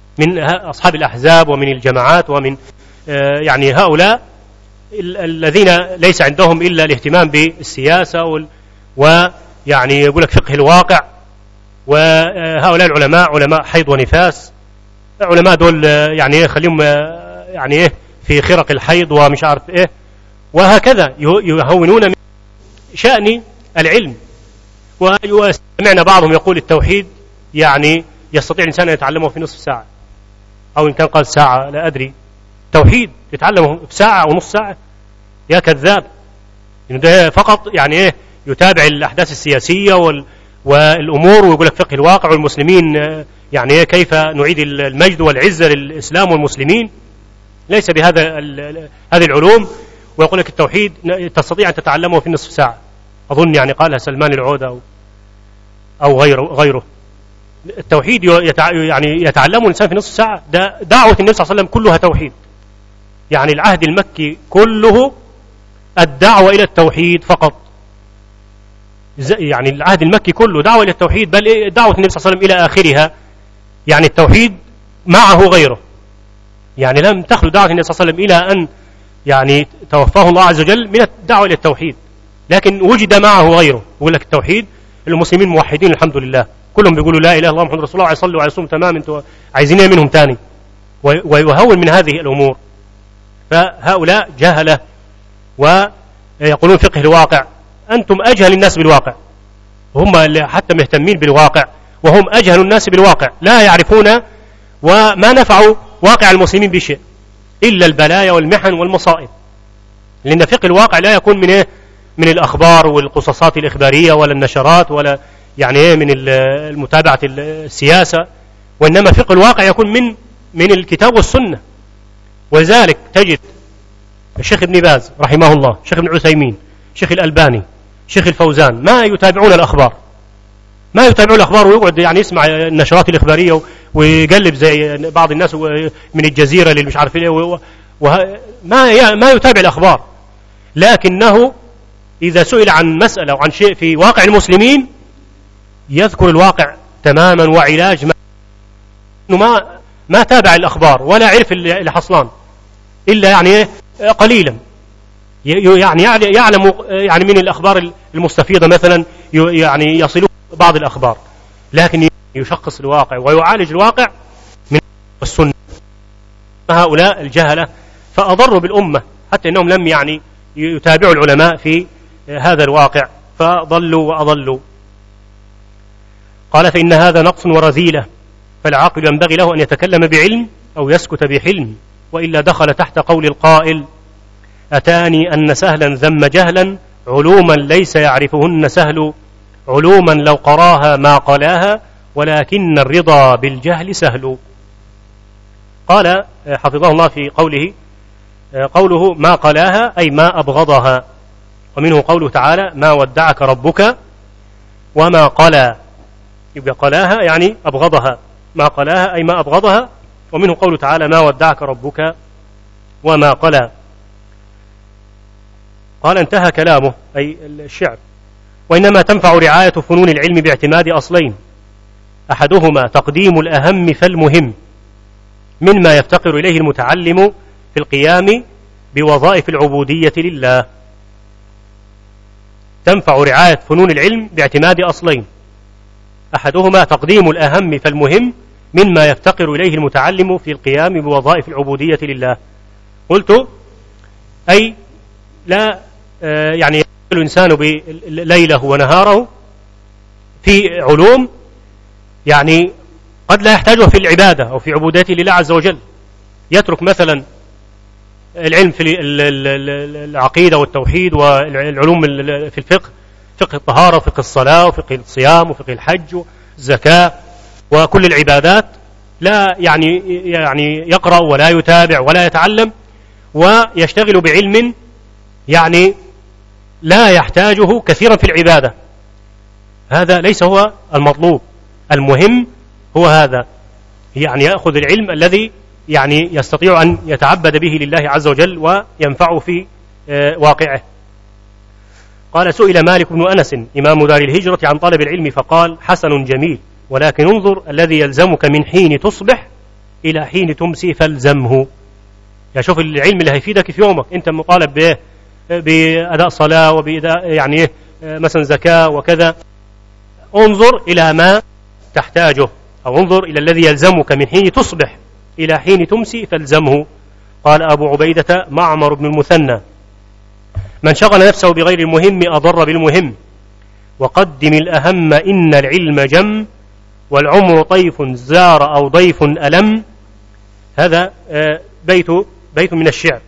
من أصحاب الأحزاب ومن الجماعات ومن يعني هؤلاء الذين ليس عندهم إلا الاهتمام بالسياسة ويعني يقول لك فقه الواقع. وهؤلاء العلماء علماء حيض ونفاس، علماء دول يعني خليهم يعني في خرق الحيض ومش عارف وهكذا يهونون من شأن العلم. وسمعنا بعضهم يقول التوحيد يعني يستطيع الإنسان أن يتعلمه في نصف ساعة، أو إن كان قال ساعة لا أدري. توحيد يتعلمه في ساعة أو نصف ساعة؟ يا كذاب. ده فقط يعني يتابع الأحداث السياسية والأمور ويقول لك فقه الواقع والمسلمين يعني كيف نعيد المجد والعزة للإسلام والمسلمين. ليس بهذا هذه العلوم. ويقول لك التوحيد تستطيع أن تتعلمه في نصف ساعة. أظن يعني قالها سلمان العودة أو غيره. التوحيد يعني يتعلمه الإنسان في نصف ساعة. دعوة النبي صلى الله عليه وسلم كلها توحيد. يعني العهد المكي كله الدعوة إلى التوحيد فقط. يعني العهد المكي كله دعوة إلى التوحيد، بل دعوة النبي صلى الله عليه وسلم إلى آخرها يعني التوحيد معه غيره. يعني لم تخلو دعوة النبي صلى الله عليه وسلم إلى أن يعني توفاه الله عز وجل من الدعوة إلى التوحيد، لكن وجد معه غيره. يقول لك التوحيد المسلمين موحدين الحمد لله، كلهم بيقولوا لا إله إلا الله محمد رسول الله، يصلوا ويصوموا تمام، انتوا عايزين ايه منهم تاني؟ ويهون من هذه الأمور. فهؤلاء جهلة ويقولون فقه الواقع. أنتم أجهل الناس بالواقع، هم اللي حتى مهتمين بالواقع، وهم أجهل الناس بالواقع، لا يعرفون وما نفعوا واقع المسلمين بشيء إلا البلايا والمحن والمصائب. لأن فقه الواقع لا يكون من الأخبار والقصصات الإخبارية ولا النشرات ولا يعني من المتابعة السياسة، وإنما فقه الواقع يكون من الكتاب والسنة. ولذلك تجد الشيخ ابن باز رحمه الله، الشيخ ابن عثيمين، الشيخ الألباني، الشيخ الفوزان ما يتابعون الأخبار، ويقعد يعني يسمع النشرات الإخبارية ويقلب زي بعض الناس من الجزيرة للمش عارف ما يتابع الأخبار. لكنه إذا سئل عن مسألة أو عن شيء في واقع المسلمين يذكر الواقع تماما وعلاج ما تابع الأخبار ولا عرف اللي حصلان إلا يعني قليلا. يعني يعلم يعني من الأخبار المستفيضة مثلا يعني يصل بعض الأخبار، لكن يشخص الواقع ويعالج الواقع من السنة. هؤلاء الجهلة فأضروا بالأمة، حتى أنهم لم يعني يتابعوا العلماء في هذا الواقع فضلوا وأضلوا. قال فإن هذا نقص ورذيلة، فالعاقل ينبغي له أن يتكلم بعلم أو يسكت بحلم، وإلا دخل تحت قول القائل أتاني أن سهلا ذم جهلا علوما ليس يعرفهن سهل، علوما لو قراها ما قلاها ولكن الرضا بالجهل سهل. قال حفظه الله في قوله ما قلاها أي ما أبغضها، ومنه قوله تعالى ما ودعك ربك وما قلى، يبقى قلاها يعني أبغضها، ما قلاها أي ما أبغضها. ومنه قوله تعالى ما ودعك ربك وما قلى. قال انتهى كلامه أي الشعر. وإنما تنفع رعاية فنون العلم باعتماد أصلين، أحدهما تقديم الأهم فالمهم مما يفتقر إليه المتعلم في القيام بوظائف العبودية لله. تنفع رعاية فنون العلم باعتماد أصلين، أحدهما تقديم الأهم فالمهم مما يفتقر إليه المتعلم في القيام بوظائف العبودية لله. قلت أي لا يعني يشتغل الإنسان بليله ونهاره في علوم يعني قد لا يحتاجه في العبادة أو في عبوديته لله عز وجل. يترك مثلا العلم في العقيدة والتوحيد والعلوم في الفقه، فقه الطهارة وفقه الصلاة وفقه الصيام وفقه الحج والزكاة وكل العبادات، لا يعني يقرأ ولا يتابع ولا يتعلم، ويشتغل بعلم يعني لا يحتاجه كثيرا في العبادة. هذا ليس هو المطلوب. المهم هو هذا، يعني يأخذ العلم الذي يعني يستطيع أن يتعبد به لله عز وجل وينفعه في واقعه. قال سئل مالك بن أنس إمام دار الهجرة عن طلب العلم فقال حسن جميل، ولكن انظر الذي يلزمك من حين تصبح إلى حين تمسي فالزمه. يعني شوف العلم اللي هيفيدك في يومك، أنت مطالب به بأداء صلاة وبأداء يعني مثلا زكاة وكذا، انظر إلى ما تحتاجه، أو انظر إلى الذي يلزمك من حين تصبح إلى حين تمسي فالزمه. قال أبو عبيدة معمر بن المثنى: من شغل نفسه بغير المهم أضر بالمهم، وقدم الأهم إن العلم جم، والعمر طيف زار أو ضيف ألم. هذا بيت من الشعر.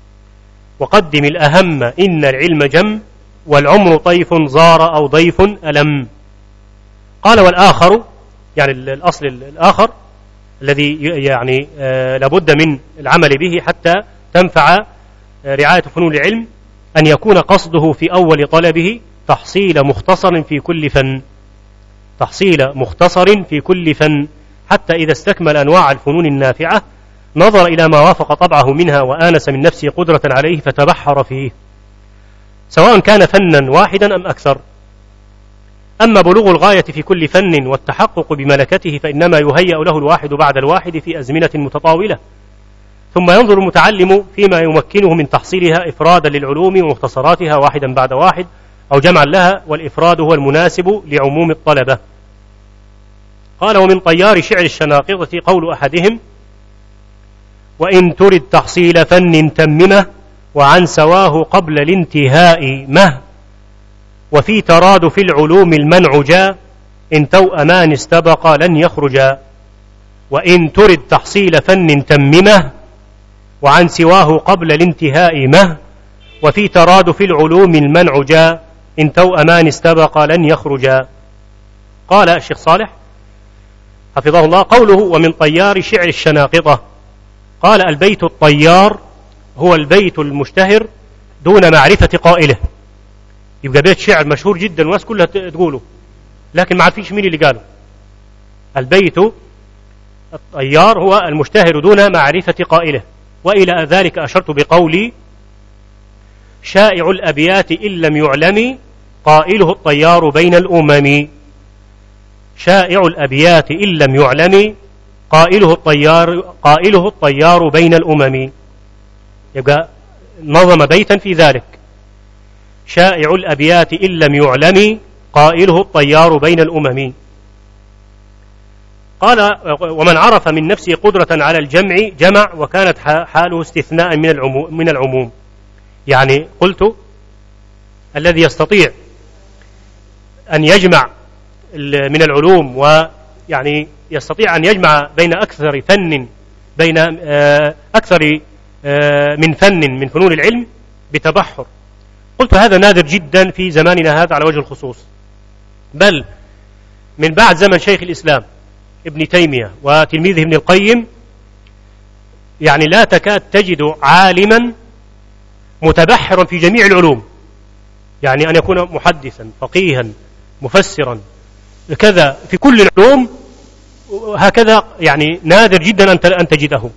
وقدم الأهم إن العلم جم، والعمر طيف زار أو ضيف ألم. قال: والآخر، يعني الأصل الآخر الذي يعني لابد من العمل به حتى تنفع رعاية فنون العلم، أن يكون قصده في أول طلبه تحصيل مختصر في كل فن، تحصيل مختصر في كل فن، حتى إذا استكمل أنواع الفنون النافعة نظر إلى ما وافق طبعه منها وآنس من نفسه قدرة عليه فتبحر فيه، سواء كان فنا واحدا أم أكثر. أما بلوغ الغاية في كل فن والتحقق بملكته فإنما يهيأ له الواحد بعد الواحد في أزمنة متطاولة، ثم ينظر المتعلم فيما يمكنه من تحصيلها إفرادا للعلوم ومختصراتها واحدا بعد واحد أو جمعا لها، والإفراد هو المناسب لعموم الطلبة. قال: ومن طيار شعر الشناقطة قول أحدهم: وإن ترد تحصيل فن تممه، وعن سواه قبل الانتهاء مه، وفي ترادف العلوم المنع جاء، إن توأمان استبقى لن يخرجا. وإن ترد تحصيل فن تممه، وعن سواه قبل الانتهاء مه، وفي ترادف العلوم المنع جاء، إن توأمان استبقى لن يخرجا. قال الشيخ صالح حفظه الله: قوله ومن طيار شعر الشناقطة، قال: البيت الطيار هو البيت المشتهر دون معرفة قائله. يبقى بيت شعر مشهور جدا والناس كلها تقوله، لكن ما عارفينش مين اللي قاله. البيت الطيار هو المشتهر دون معرفة قائله. وإلى ذلك أشرت بقولي: شائع الأبيات إن لم يعلم، قائله الطيار بين الأمم. شائع الأبيات إن لم يعلم، قائله الطيار بين الأمم. يبقى نظم بيتا في ذلك: شائع الأبيات إن لم يعلم، قائله الطيار بين الأمم. قال: ومن عرف من نفسه قدرة على الجمع جمع، وكانت حاله استثناء من العموم. يعني قلت: الذي يستطيع أن يجمع من العلوم، ويعني يستطيع أن يجمع بين أكثر فن، بين أكثر من فن من فنون العلم بتبحر، قلت هذا نادر جدا في زماننا هذا على وجه الخصوص. بل من بعد زمن شيخ الإسلام ابن تيمية وتلميذه ابن القيم، يعني لا تكاد تجد عالما متبحرا في جميع العلوم، يعني أن يكون محدثا فقيها مفسرا كذا في كل العلوم، هكذا يعني نادر جدا أن تجده.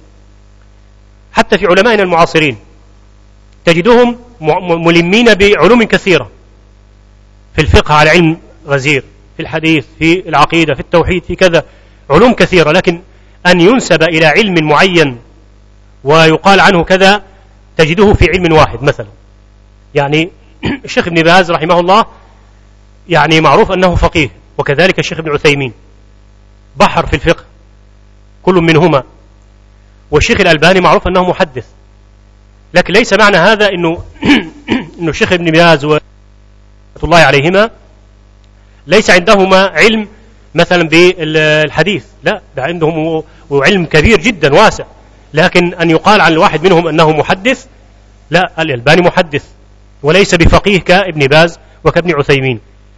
حتى في علمائنا المعاصرين تجدهم ملمين بعلوم كثيرة، في الفقه على علم غزير، في الحديث، في العقيدة، في التوحيد، في كذا، علوم كثيرة، لكن أن ينسب إلى علم معين ويقال عنه كذا تجده في علم واحد. مثلا يعني الشيخ ابن باز رحمه الله يعني معروف أنه فقيه، وكذلك الشيخ ابن عثيمين بحر في الفقه كل منهما، والشيخ الألباني معروف أنه محدث، لكن ليس معنى هذا أنه الشيخ ابن باز ورحمة الله عليهما ليس عندهما علم مثلا بالحديث، لا، ده عندهم علم كبير جدا واسع، لكن أن يقال عن الواحد منهم أنه محدث، لا، الألباني محدث وليس بفقيه كابن باز وكابن عثيمين.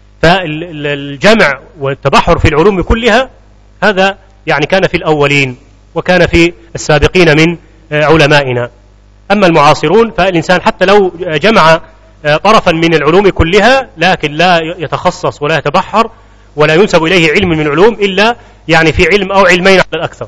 فالجمع والتبحر في العلوم كلها هذا يعني كان في الأولين وكان في السابقين من علمائنا. أما المعاصرون فالإنسان حتى لو جمع طرفا من العلوم كلها لكن لا يتخصص ولا يتبحر ولا ينسب إليه علم من العلوم إلا يعني في علم أو علمين على الأكثر.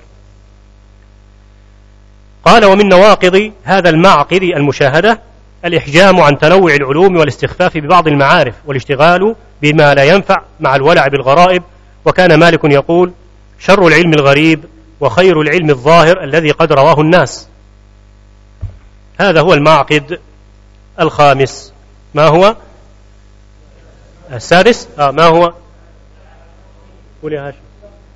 قال: ومن نواقض هذا المعقد المشاهدة الإحجام عن تنوع العلوم والاستخفاف ببعض المعارف والاشتغال بما لا ينفع مع الولع بالغرائب. وكان مالك يقول: شر العلم الغريب وخير العلم الظاهر الذي قد رواه الناس. هذا هو المعقد الخامس. ما هو السادس؟ ما هو؟ قول يا هاشم.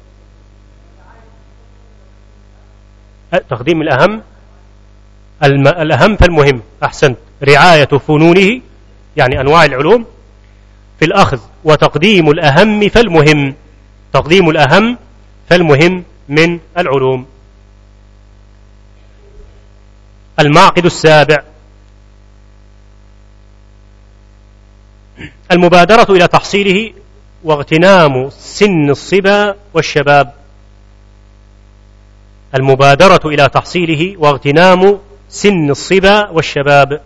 تقديم الأهم، الأهم فالمهم. أحسنت. رعاية فنونه يعني أنواع العلوم في الأخذ، وتقديم الأهم فالمهم، تقديم الأهم فالمهم من العلوم. المعقد السابع: المبادرة إلى تحصيله واغتنام سن الصبا والشباب. المبادرة إلى تحصيله واغتنام سن الصبا والشباب.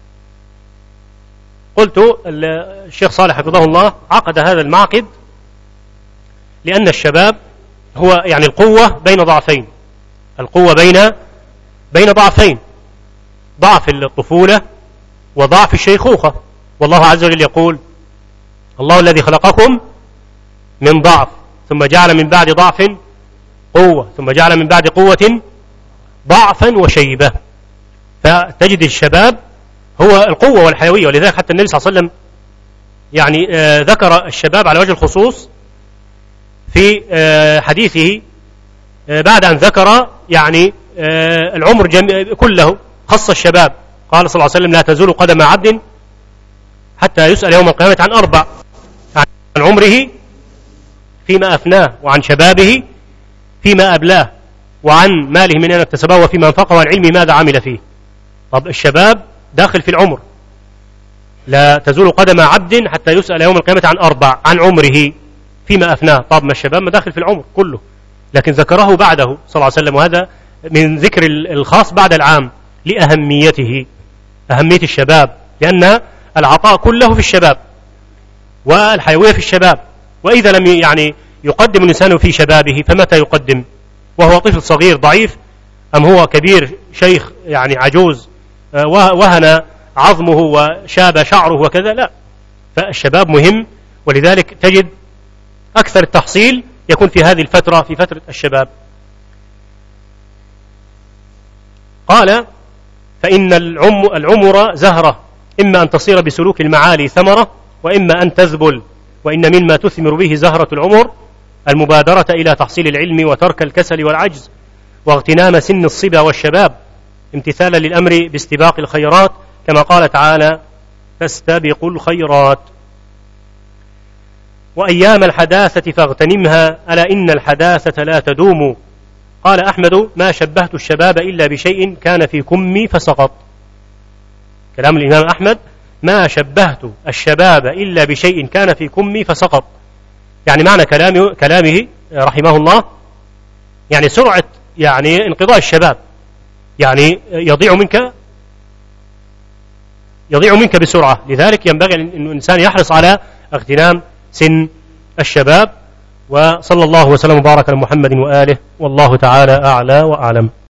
قلت الشيخ صالح حفظه الله عقد هذا المعقد لأن الشباب هو يعني القوة بين ضعفين، القوة بين ضعفين، ضعف الطفولة وضعف الشيخوخة. والله عز وجل يقول: الله الذي خلقكم من ضعف ثم جعل من بعد ضعف قوة ثم جعل من بعد قوة ضعفا وشيبة. فتجد الشباب هو القوة والحيوية، ولذلك حتى النبي صلى الله عليه وسلم يعني ذكر الشباب على وجه الخصوص في حديثه بعد أن ذكر يعني العمر كله، خص الشباب. قال صلى الله عليه وسلم: لا تزول قدم عبد حتى يسأل يوم القيامة عن أربع: عن عمره فيما أفناه، وعن شبابه فيما أبلاه، وعن ماله من أين اكتسبه، وفيما أنفقه، وعن علمه ماذا عمل فيه. طب الشباب داخل في العمر. لا تزول قدم عبد حتى يسأل يوم القيامة عن أربع: عن عمره فيما أفناه. طب ما الشباب ما داخل في العمر كله، لكن ذكره بعده صلى الله عليه وسلم، وهذا من ذكر الخاص بعد العام لأهميته، أهمية الشباب، لأن العطاء كله في الشباب والحيوية في الشباب. وإذا لم يعني يقدم الإنسان في شبابه فمتى يقدم وهو طفل صغير ضعيف، أم هو كبير شيخ يعني عجوز وهن عظمه وشاب شعره وكذا؟ لا، فالشباب مهم، ولذلك تجد أكثر التحصيل يكون في هذه الفترة، في فترة الشباب. قال: فإن العمر زهرة، إما أن تصير بسلوك المعالي ثمرة، وإما أن تذبل، وإن مما تثمر به زهرة العمر المبادرة إلى تحصيل العلم وترك الكسل والعجز، واغتنام سن الصبا والشباب، امتثالا للأمر باستباق الخيرات، كما قال تعالى: فاستبقوا الخيرات. وأيام الحداثة فاغتنمها، ألا إن الحداثة لا تدوم. قال أحمد: ما شبهت الشباب إلا بشيء كان في كمي فسقط. كلام الإمام أحمد: ما شبهت الشباب إلا بشيء كان في كمي فسقط. يعني معنى كلامه رحمه الله يعني سرعة يعني انقضاء الشباب، يعني يضيع منك بسرعة. لذلك ينبغي أن الإنسان يحرص على اغتنام سن الشباب. وصلى الله وسلم وبارك على محمد وآله، والله تعالى أعلى وأعلم.